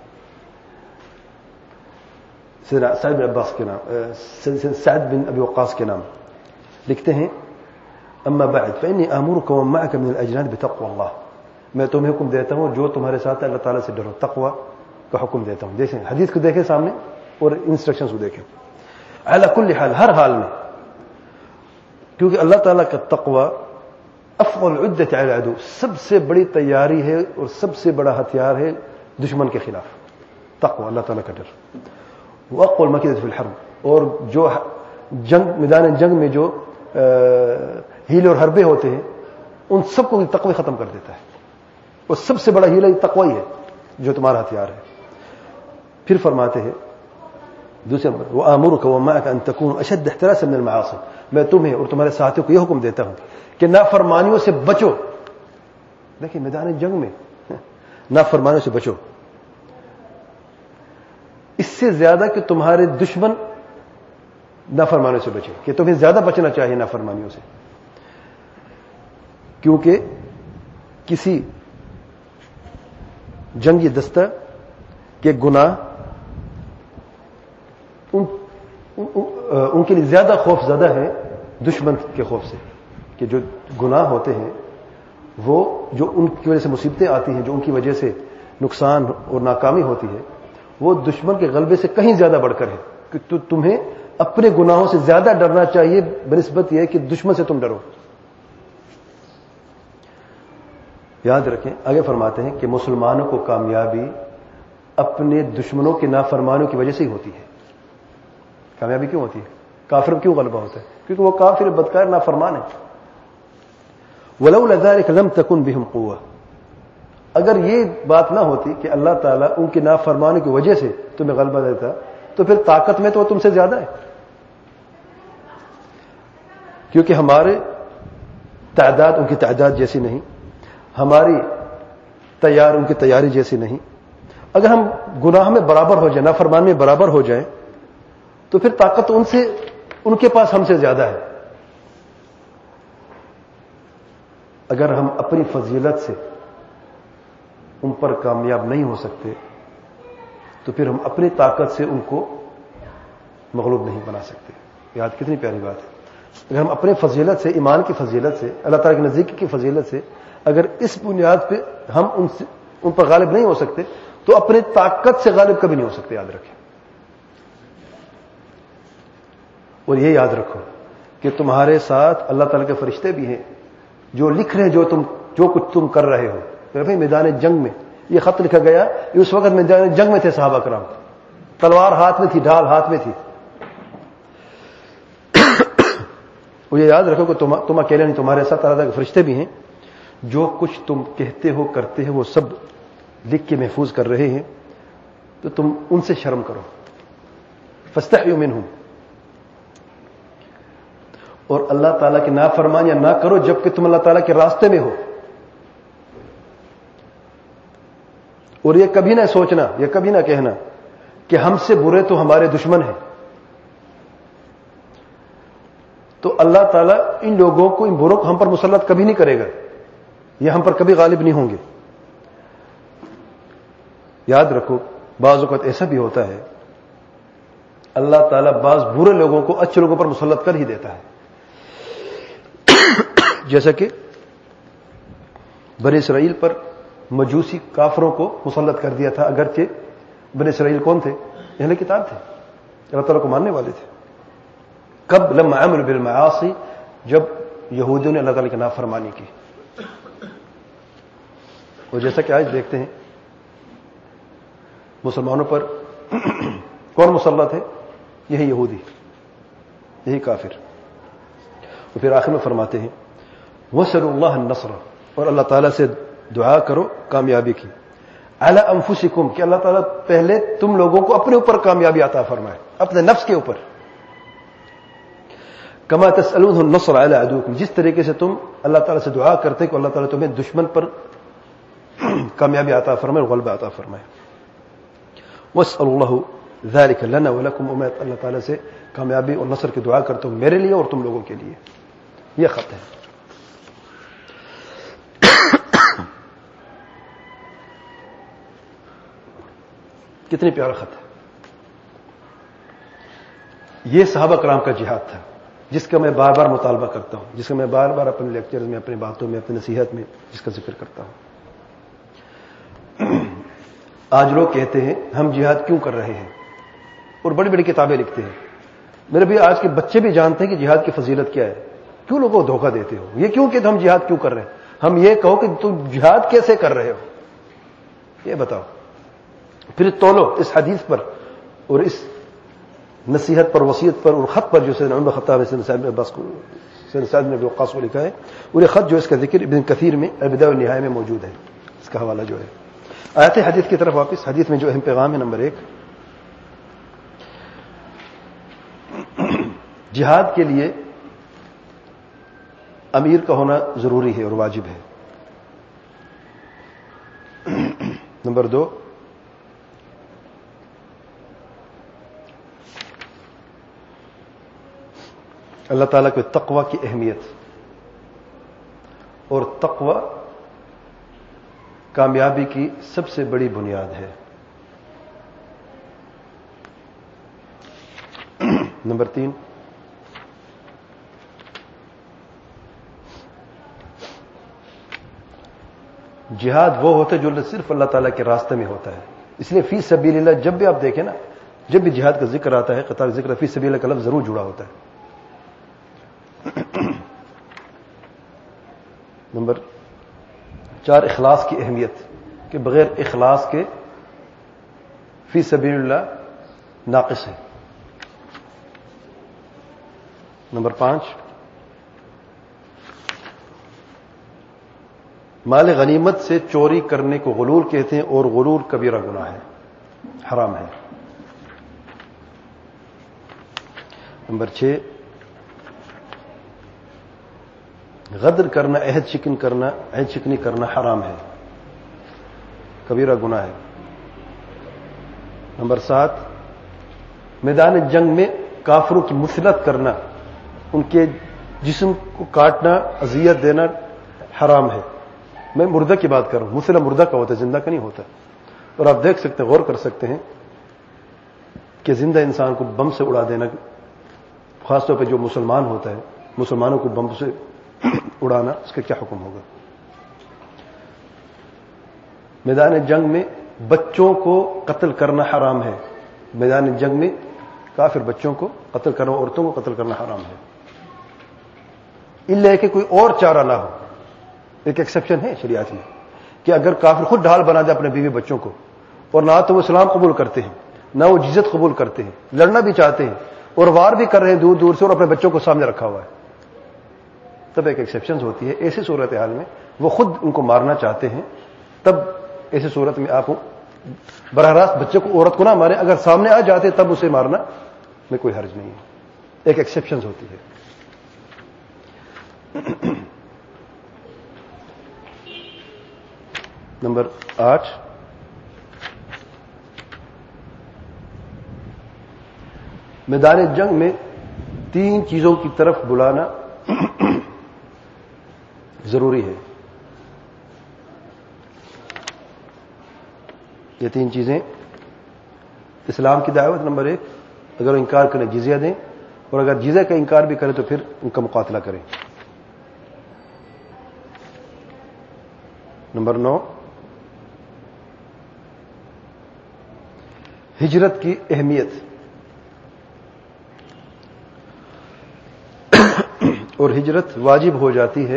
سیدنا سعد بن عباس کے نام، سعد بن ابی وقاص کے نام. لکھتے ہیں اما بعد فإني آمرك ومن معك من الأجناد بتقوى الله، میں تمہیں حکم دیتا ہوں جو تمہارے ساتھ ہے اللہ تعالیٰ سے ڈرو، تقوی کا حکم دیتا ہوں. دیکھیں حدیث کو دیکھیں سامنے اور انسٹرکشنز کو دیکھیں. علی کل حال، ہر حال میں، کیونکہ اللہ تعالیٰ کا تقوی افضل عدت علی العدو، سب سے بڑی تیاری ہے اور سب سے بڑا ہتھیار ہے دشمن کے خلاف. تقوی، اللہ تعالیٰ کا ڈر. واقوى المكيدة في الحرب، اور جو جنگ میدان جنگ میں جو ہیلے اور حربے ہوتے ہیں ان سب کو تقوی ختم کر دیتا ہے. اور سب سے بڑا ہیلہ تقوی ہے جو تمہارا ہتھیار ہے. پھر فرماتے ہیں دوسرے نمبر وآمرک ومعک ان تکونوا اشد احتراسا من المعاصی، میں تمہیں اور تمہارے ساتھیوں کو یہ حکم دیتا ہوں کہ نافرمانیوں سے بچو. دیکھیں میدان جنگ میں نافرمانیوں سے بچو، اس سے زیادہ کہ تمہارے دشمن نافرمانیوں سے بچے، کہ تمہیں زیادہ بچنا چاہیے نافرمانیوں سے، کیونکہ کسی جنگی دستہ کے گناہ ان, ان, ان کے لیے زیادہ خوف زدہ ہے دشمن کے خوف سے، کہ جو گناہ ہوتے ہیں وہ جو ان کی وجہ سے مصیبتیں آتی ہیں، جو ان کی وجہ سے نقصان اور ناکامی ہوتی ہے، وہ دشمن کے غلبے سے کہیں زیادہ بڑھ کر ہے، کہ تو تمہیں اپنے گناہوں سے زیادہ ڈرنا چاہیے بنسبت یہ کہ دشمن سے تم ڈرو. یاد رکھیں آگے فرماتے ہیں کہ مسلمانوں کو کامیابی اپنے دشمنوں کے نافرمانوں کی وجہ سے ہی ہوتی ہے. کامیابی کیوں ہوتی ہے؟ کافر کیوں غلبہ ہوتا ہے؟ کیونکہ وہ کافر بدکار نافرمان ہے. ولولا ذلك لم تكن بهم قوة، اگر یہ بات نہ ہوتی کہ اللہ تعالیٰ ان کی نافرمانی کی وجہ سے تمہیں غلبہ دیتا تو پھر طاقت میں تو وہ تم سے زیادہ ہے، کیونکہ ہمارے تعداد ان کی تعداد جیسی نہیں، ہماری تیار ان کی تیاری جیسی نہیں. اگر ہم گناہ میں برابر ہو جائیں، نافرمانی میں برابر ہو جائیں، تو پھر طاقت ان سے ان کے پاس ہم سے زیادہ ہے. اگر ہم اپنی فضیلت سے ان پر کامیاب نہیں ہو سکتے تو پھر ہم اپنی طاقت سے ان کو مغلوب نہیں بنا سکتے. یاد کتنی پیاری بات ہے. اگر ہم اپنے فضیلت سے، ایمان کی فضیلت سے، اللہ تعالیٰ کے نزدیکی کی فضیلت سے اگر اس بنیاد پہ ہم ان سے ان پر غالب نہیں ہو سکتے تو اپنے طاقت سے غالب کبھی نہیں ہو سکتے. یاد رکھیں. اور یہ یاد رکھو کہ تمہارے ساتھ اللہ تعالیٰ کے فرشتے بھی ہیں جو لکھ رہے ہیں جو تم جو کچھ تم کر رہے ہو. بھائی میدان جنگ میں یہ خط لکھا گیا، اس وقت میدان جنگ میں تھے صحابہ کرام، تلوار ہاتھ میں تھی، ڈھال ہاتھ میں تھی. اور یہ یاد رکھو کہ تم تم اکیلے نہیں، تمہارے ساتھ اللہ تعالیٰ کے فرشتے بھی ہیں جو کچھ تم کہتے ہو کرتے ہو وہ سب لکھ کے محفوظ کر رہے ہیں. تو تم ان سے شرم کرو. فاستحیوا منہم، اور اللہ تعالیٰ کی نافرمانیاں نہ کرو جبکہ تم اللہ تعالیٰ کے راستے میں ہو. اور یہ کبھی نہ سوچنا، یہ کبھی نہ کہنا کہ ہم سے برے تو ہمارے دشمن ہیں، تو اللہ تعالیٰ ان لوگوں کو، ان بروں کو ہم پر مسلط کبھی نہیں کرے گا، یہ ہم پر کبھی غالب نہیں ہوں گے. یاد رکھو بعض اوقات ایسا بھی ہوتا ہے اللہ تعالیٰ بعض برے لوگوں کو اچھے لوگوں پر مسلط کر ہی دیتا ہے. جیسا کہ بنی اسرائیل پر مجوسی کافروں کو مسلط کر دیا تھا، اگرچہ بنی اسرائیل کون تھے؟ اہل کتاب تھے، اللہ تعالیٰ کو ماننے والے تھے. کب؟ لما عملوا بالمعاصی، جب یہودیوں نے اللہ تعالیٰ کی نافرمانی کی. اور جیسا کہ آج دیکھتے ہیں مسلمانوں پر کون مسلط ہے؟ یہی یہودی، یہی کافر. اور پھر آخر میں فرماتے ہیں وَاسْأَلُوا اللَّهَ النَّصْرَ، اور اللہ تعالیٰ سے دعا کرو کامیابی کی. عَلَىٰ أَنفُسِكُمْ، کہ اللہ تعالیٰ پہلے تم لوگوں کو اپنے اوپر کامیابی عطا فرمائے، اپنے نفس کے اوپر. كَمَا تَسْأَلُونَ النَّصْرَ عَلَىٰ عَدُوِّكُمْ، جس طریقے سے تم اللہ تعالیٰ سے دعا کرتے کہ اللہ تعالیٰ تمہیں دشمن پر کامیابی عطا فرمائے، غلبہ عطا فرمائے. وَاسْأَلُوا اللَّهُ ذَلِكَ لَنَا وَلَكُمْ، اور میں اللہ تعالیٰ سے کامیابی اور نصر کی دعا کرتا ہوں میرے لیے اور تم لوگوں کے لیے. یہ خط ہے. کتنی پیارا خط ہے. یہ صحابہ کرام کا جہاد تھا جس کا میں بار بار مطالبہ کرتا ہوں، جس کا میں بار بار اپنے لیکچرز میں، اپنی باتوں میں، اپنی نصیحت میں جس کا ذکر کرتا ہوں. آج لوگ کہتے ہیں ہم جہاد کیوں کر رہے ہیں اور بڑی بڑی کتابیں لکھتے ہیں. میرے بھی آج کے بچے بھی جانتے ہیں کہ جہاد کی فضیلت کیا ہے. کیوں لوگوں کو دھوکہ دیتے ہو؟ یہ کیوں کہ ہم جہاد کیوں کر رہے ہیں؟ ہم یہ کہو کہ تم جہاد کیسے کر رہے ہو، یہ بتاؤ. پھر تولو اس حدیث پر اور اس نصیحت پر، وصیت پر اور خط پر جو سیدنا عمر خطاب نے سیدنا سعد بن عباس کو، سیدنا سعد بن ابی وقاص کو لکھا ہے. اور یہ خط جو اس کا ذکر ابن کثیر میں البدایہ والنہایہ میں موجود ہے. اس کا حوالہ جو ہے آیت حدیث کی طرف واپس. حدیث میں جو اہم پیغام ہے نمبر ایک، جہاد کے لیے امیر کا ہونا ضروری ہے اور واجب ہے. نمبر دو، اللہ تعالیٰ کے تقوی کی اہمیت، اور تقوی کامیابی کی سب سے بڑی بنیاد ہے. نمبر تین، جہاد وہ ہوتا ہے جو صرف اللہ تعالیٰ کے راستے میں ہوتا ہے. اس لیے فی سبیل اللہ جب بھی آپ دیکھیں نا، جب بھی جہاد کا ذکر آتا ہے، قتال ذکر فی سبیل اللہ کا لفظ ضرور جڑا ہوتا ہے. نمبر چار، اخلاص کی اہمیت، کہ بغیر اخلاص کے فی سبیل اللہ ناقص ہے. نمبر پانچ، مال غنیمت سے چوری کرنے کو غلول کہتے ہیں، اور غرور کبیرہ گناہ ہے، حرام ہے. نمبر چھ، غدر کرنا، عہد شکن کرنا، عہد شکنی کرنا حرام ہے، کبیرہ گناہ ہے. نمبر سات، میدان جنگ میں کافروں کی مسلط کرنا، ان کے جسم کو کاٹنا، اذیت دینا حرام ہے. میں مردہ کی بات کر رہا ہوں، مسلح مردہ کا ہوتا ہے، زندہ کا نہیں ہوتا. اور آپ دیکھ سکتے ہیں، غور کر سکتے ہیں کہ زندہ انسان کو بم سے اڑا دینا، خاص طور پہ جو مسلمان ہوتا ہے، مسلمانوں کو بم سے اڑانا، اس کا کیا حکم ہوگا؟ میدان جنگ میں بچوں کو قتل کرنا حرام ہے. میدان جنگ میں کافر بچوں کو قتل کرنا، عورتوں کو قتل کرنا حرام ہے، الا کہ کوئی اور چارہ نہ ہو. ایک ایکسیپشن ہے شریعت میں کہ اگر کافر خود ڈھال بنا دے اپنے بیوی بچوں کو، اور نہ تو وہ اسلام قبول کرتے ہیں، نہ وہ جزیت قبول کرتے ہیں، لڑنا بھی چاہتے ہیں اور وار بھی کر رہے ہیں دور دور سے، اور اپنے بچوں کو سامنے رکھا ہوا ہے، تب ایک ایکسیپشن ہوتی ہے. ایسی صورتحال میں وہ خود ان کو مارنا چاہتے ہیں، تب ایسی صورت میں آپ براہ راست بچے کو، عورت کو نہ ماریں. اگر سامنے آ جاتے تب اسے مارنا میں کوئی حرج نہیں ہے. ایک ایکسیپشن ہوتی ہے. نمبر آٹھ، میدان جنگ میں تین چیزوں کی طرف بلانا ضروری ہے. یہ تین چیزیں اسلام کی دعوت. نمبر ایک، اگر انکار کریں جزیہ دیں، اور اگر جزیہ کا انکار بھی کریں تو پھر ان کا مقاتلہ کریں. نمبر نو، ہجرت کی اہمیت، اور ہجرت واجب ہو جاتی ہے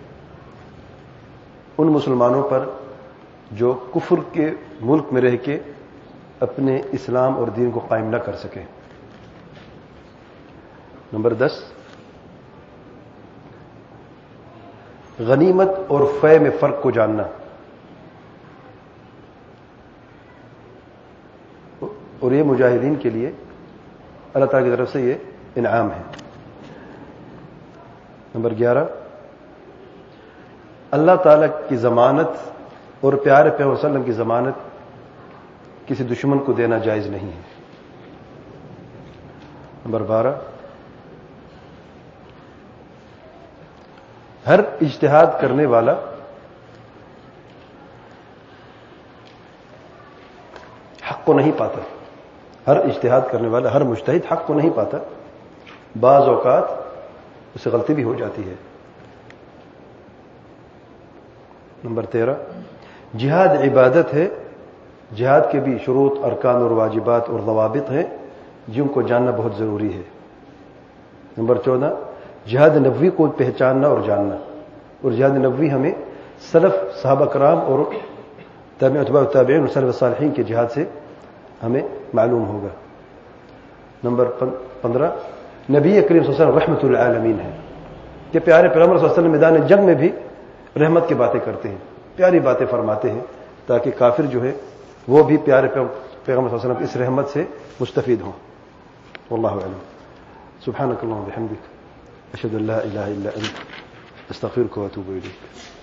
ان مسلمانوں پر جو کفر کے ملک میں رہ کے اپنے اسلام اور دین کو قائم نہ کر سکے. نمبر دس، غنیمت اور فے میں فرق کو جاننا، اور یہ مجاہدین کے لیے اللہ تعالیٰ کی طرف سے یہ انعام ہے. نمبر گیارہ، اللہ تعالیٰ کی ضمانت اور پیارے پیغمبر صلی اللہ علیہ وسلم کی ضمانت کسی دشمن کو دینا جائز نہیں ہے. نمبر بارہ، ہر اجتہاد کرنے والا حق کو نہیں پاتا. ہر اجتہاد کرنے والا، ہر مجتہد حق کو نہیں پاتا. بعض اوقات اسے غلطی بھی ہو جاتی ہے. نمبر تیرہ، جہاد عبادت ہے. جہاد کے بھی شروط، ارکان اور واجبات اور ضوابط ہیں جن کو جاننا بہت ضروری ہے. نمبر چودہ، جہاد نبوی کو پہچاننا اور جاننا، اور جہاد نبوی ہمیں سلف صحابہ کرام اور تابعین اتباع التابعین اور سلف الصالحین کے جہاد سے ہمیں معلوم ہوگا. نمبر پندرہ، نبی کریم صلی اللہ علیہ وسلم رحمت العالمین ہے، کہ پیارے پیغمبر صلی اللہ علیہ وسلم میدان جنگ میں بھی رحمت کی باتیں کرتے ہیں، پیاری باتیں فرماتے ہیں، تاکہ کافر جو ہے وہ بھی پیارے پیغمبر صلی اللہ علیہ وسلم کی اس رحمت سے مستفید ہوں. واللہ اعلم. سبحانك اللهم وبحمدك اشهد ان لا اله الا انت استغفرك واتوب اليك.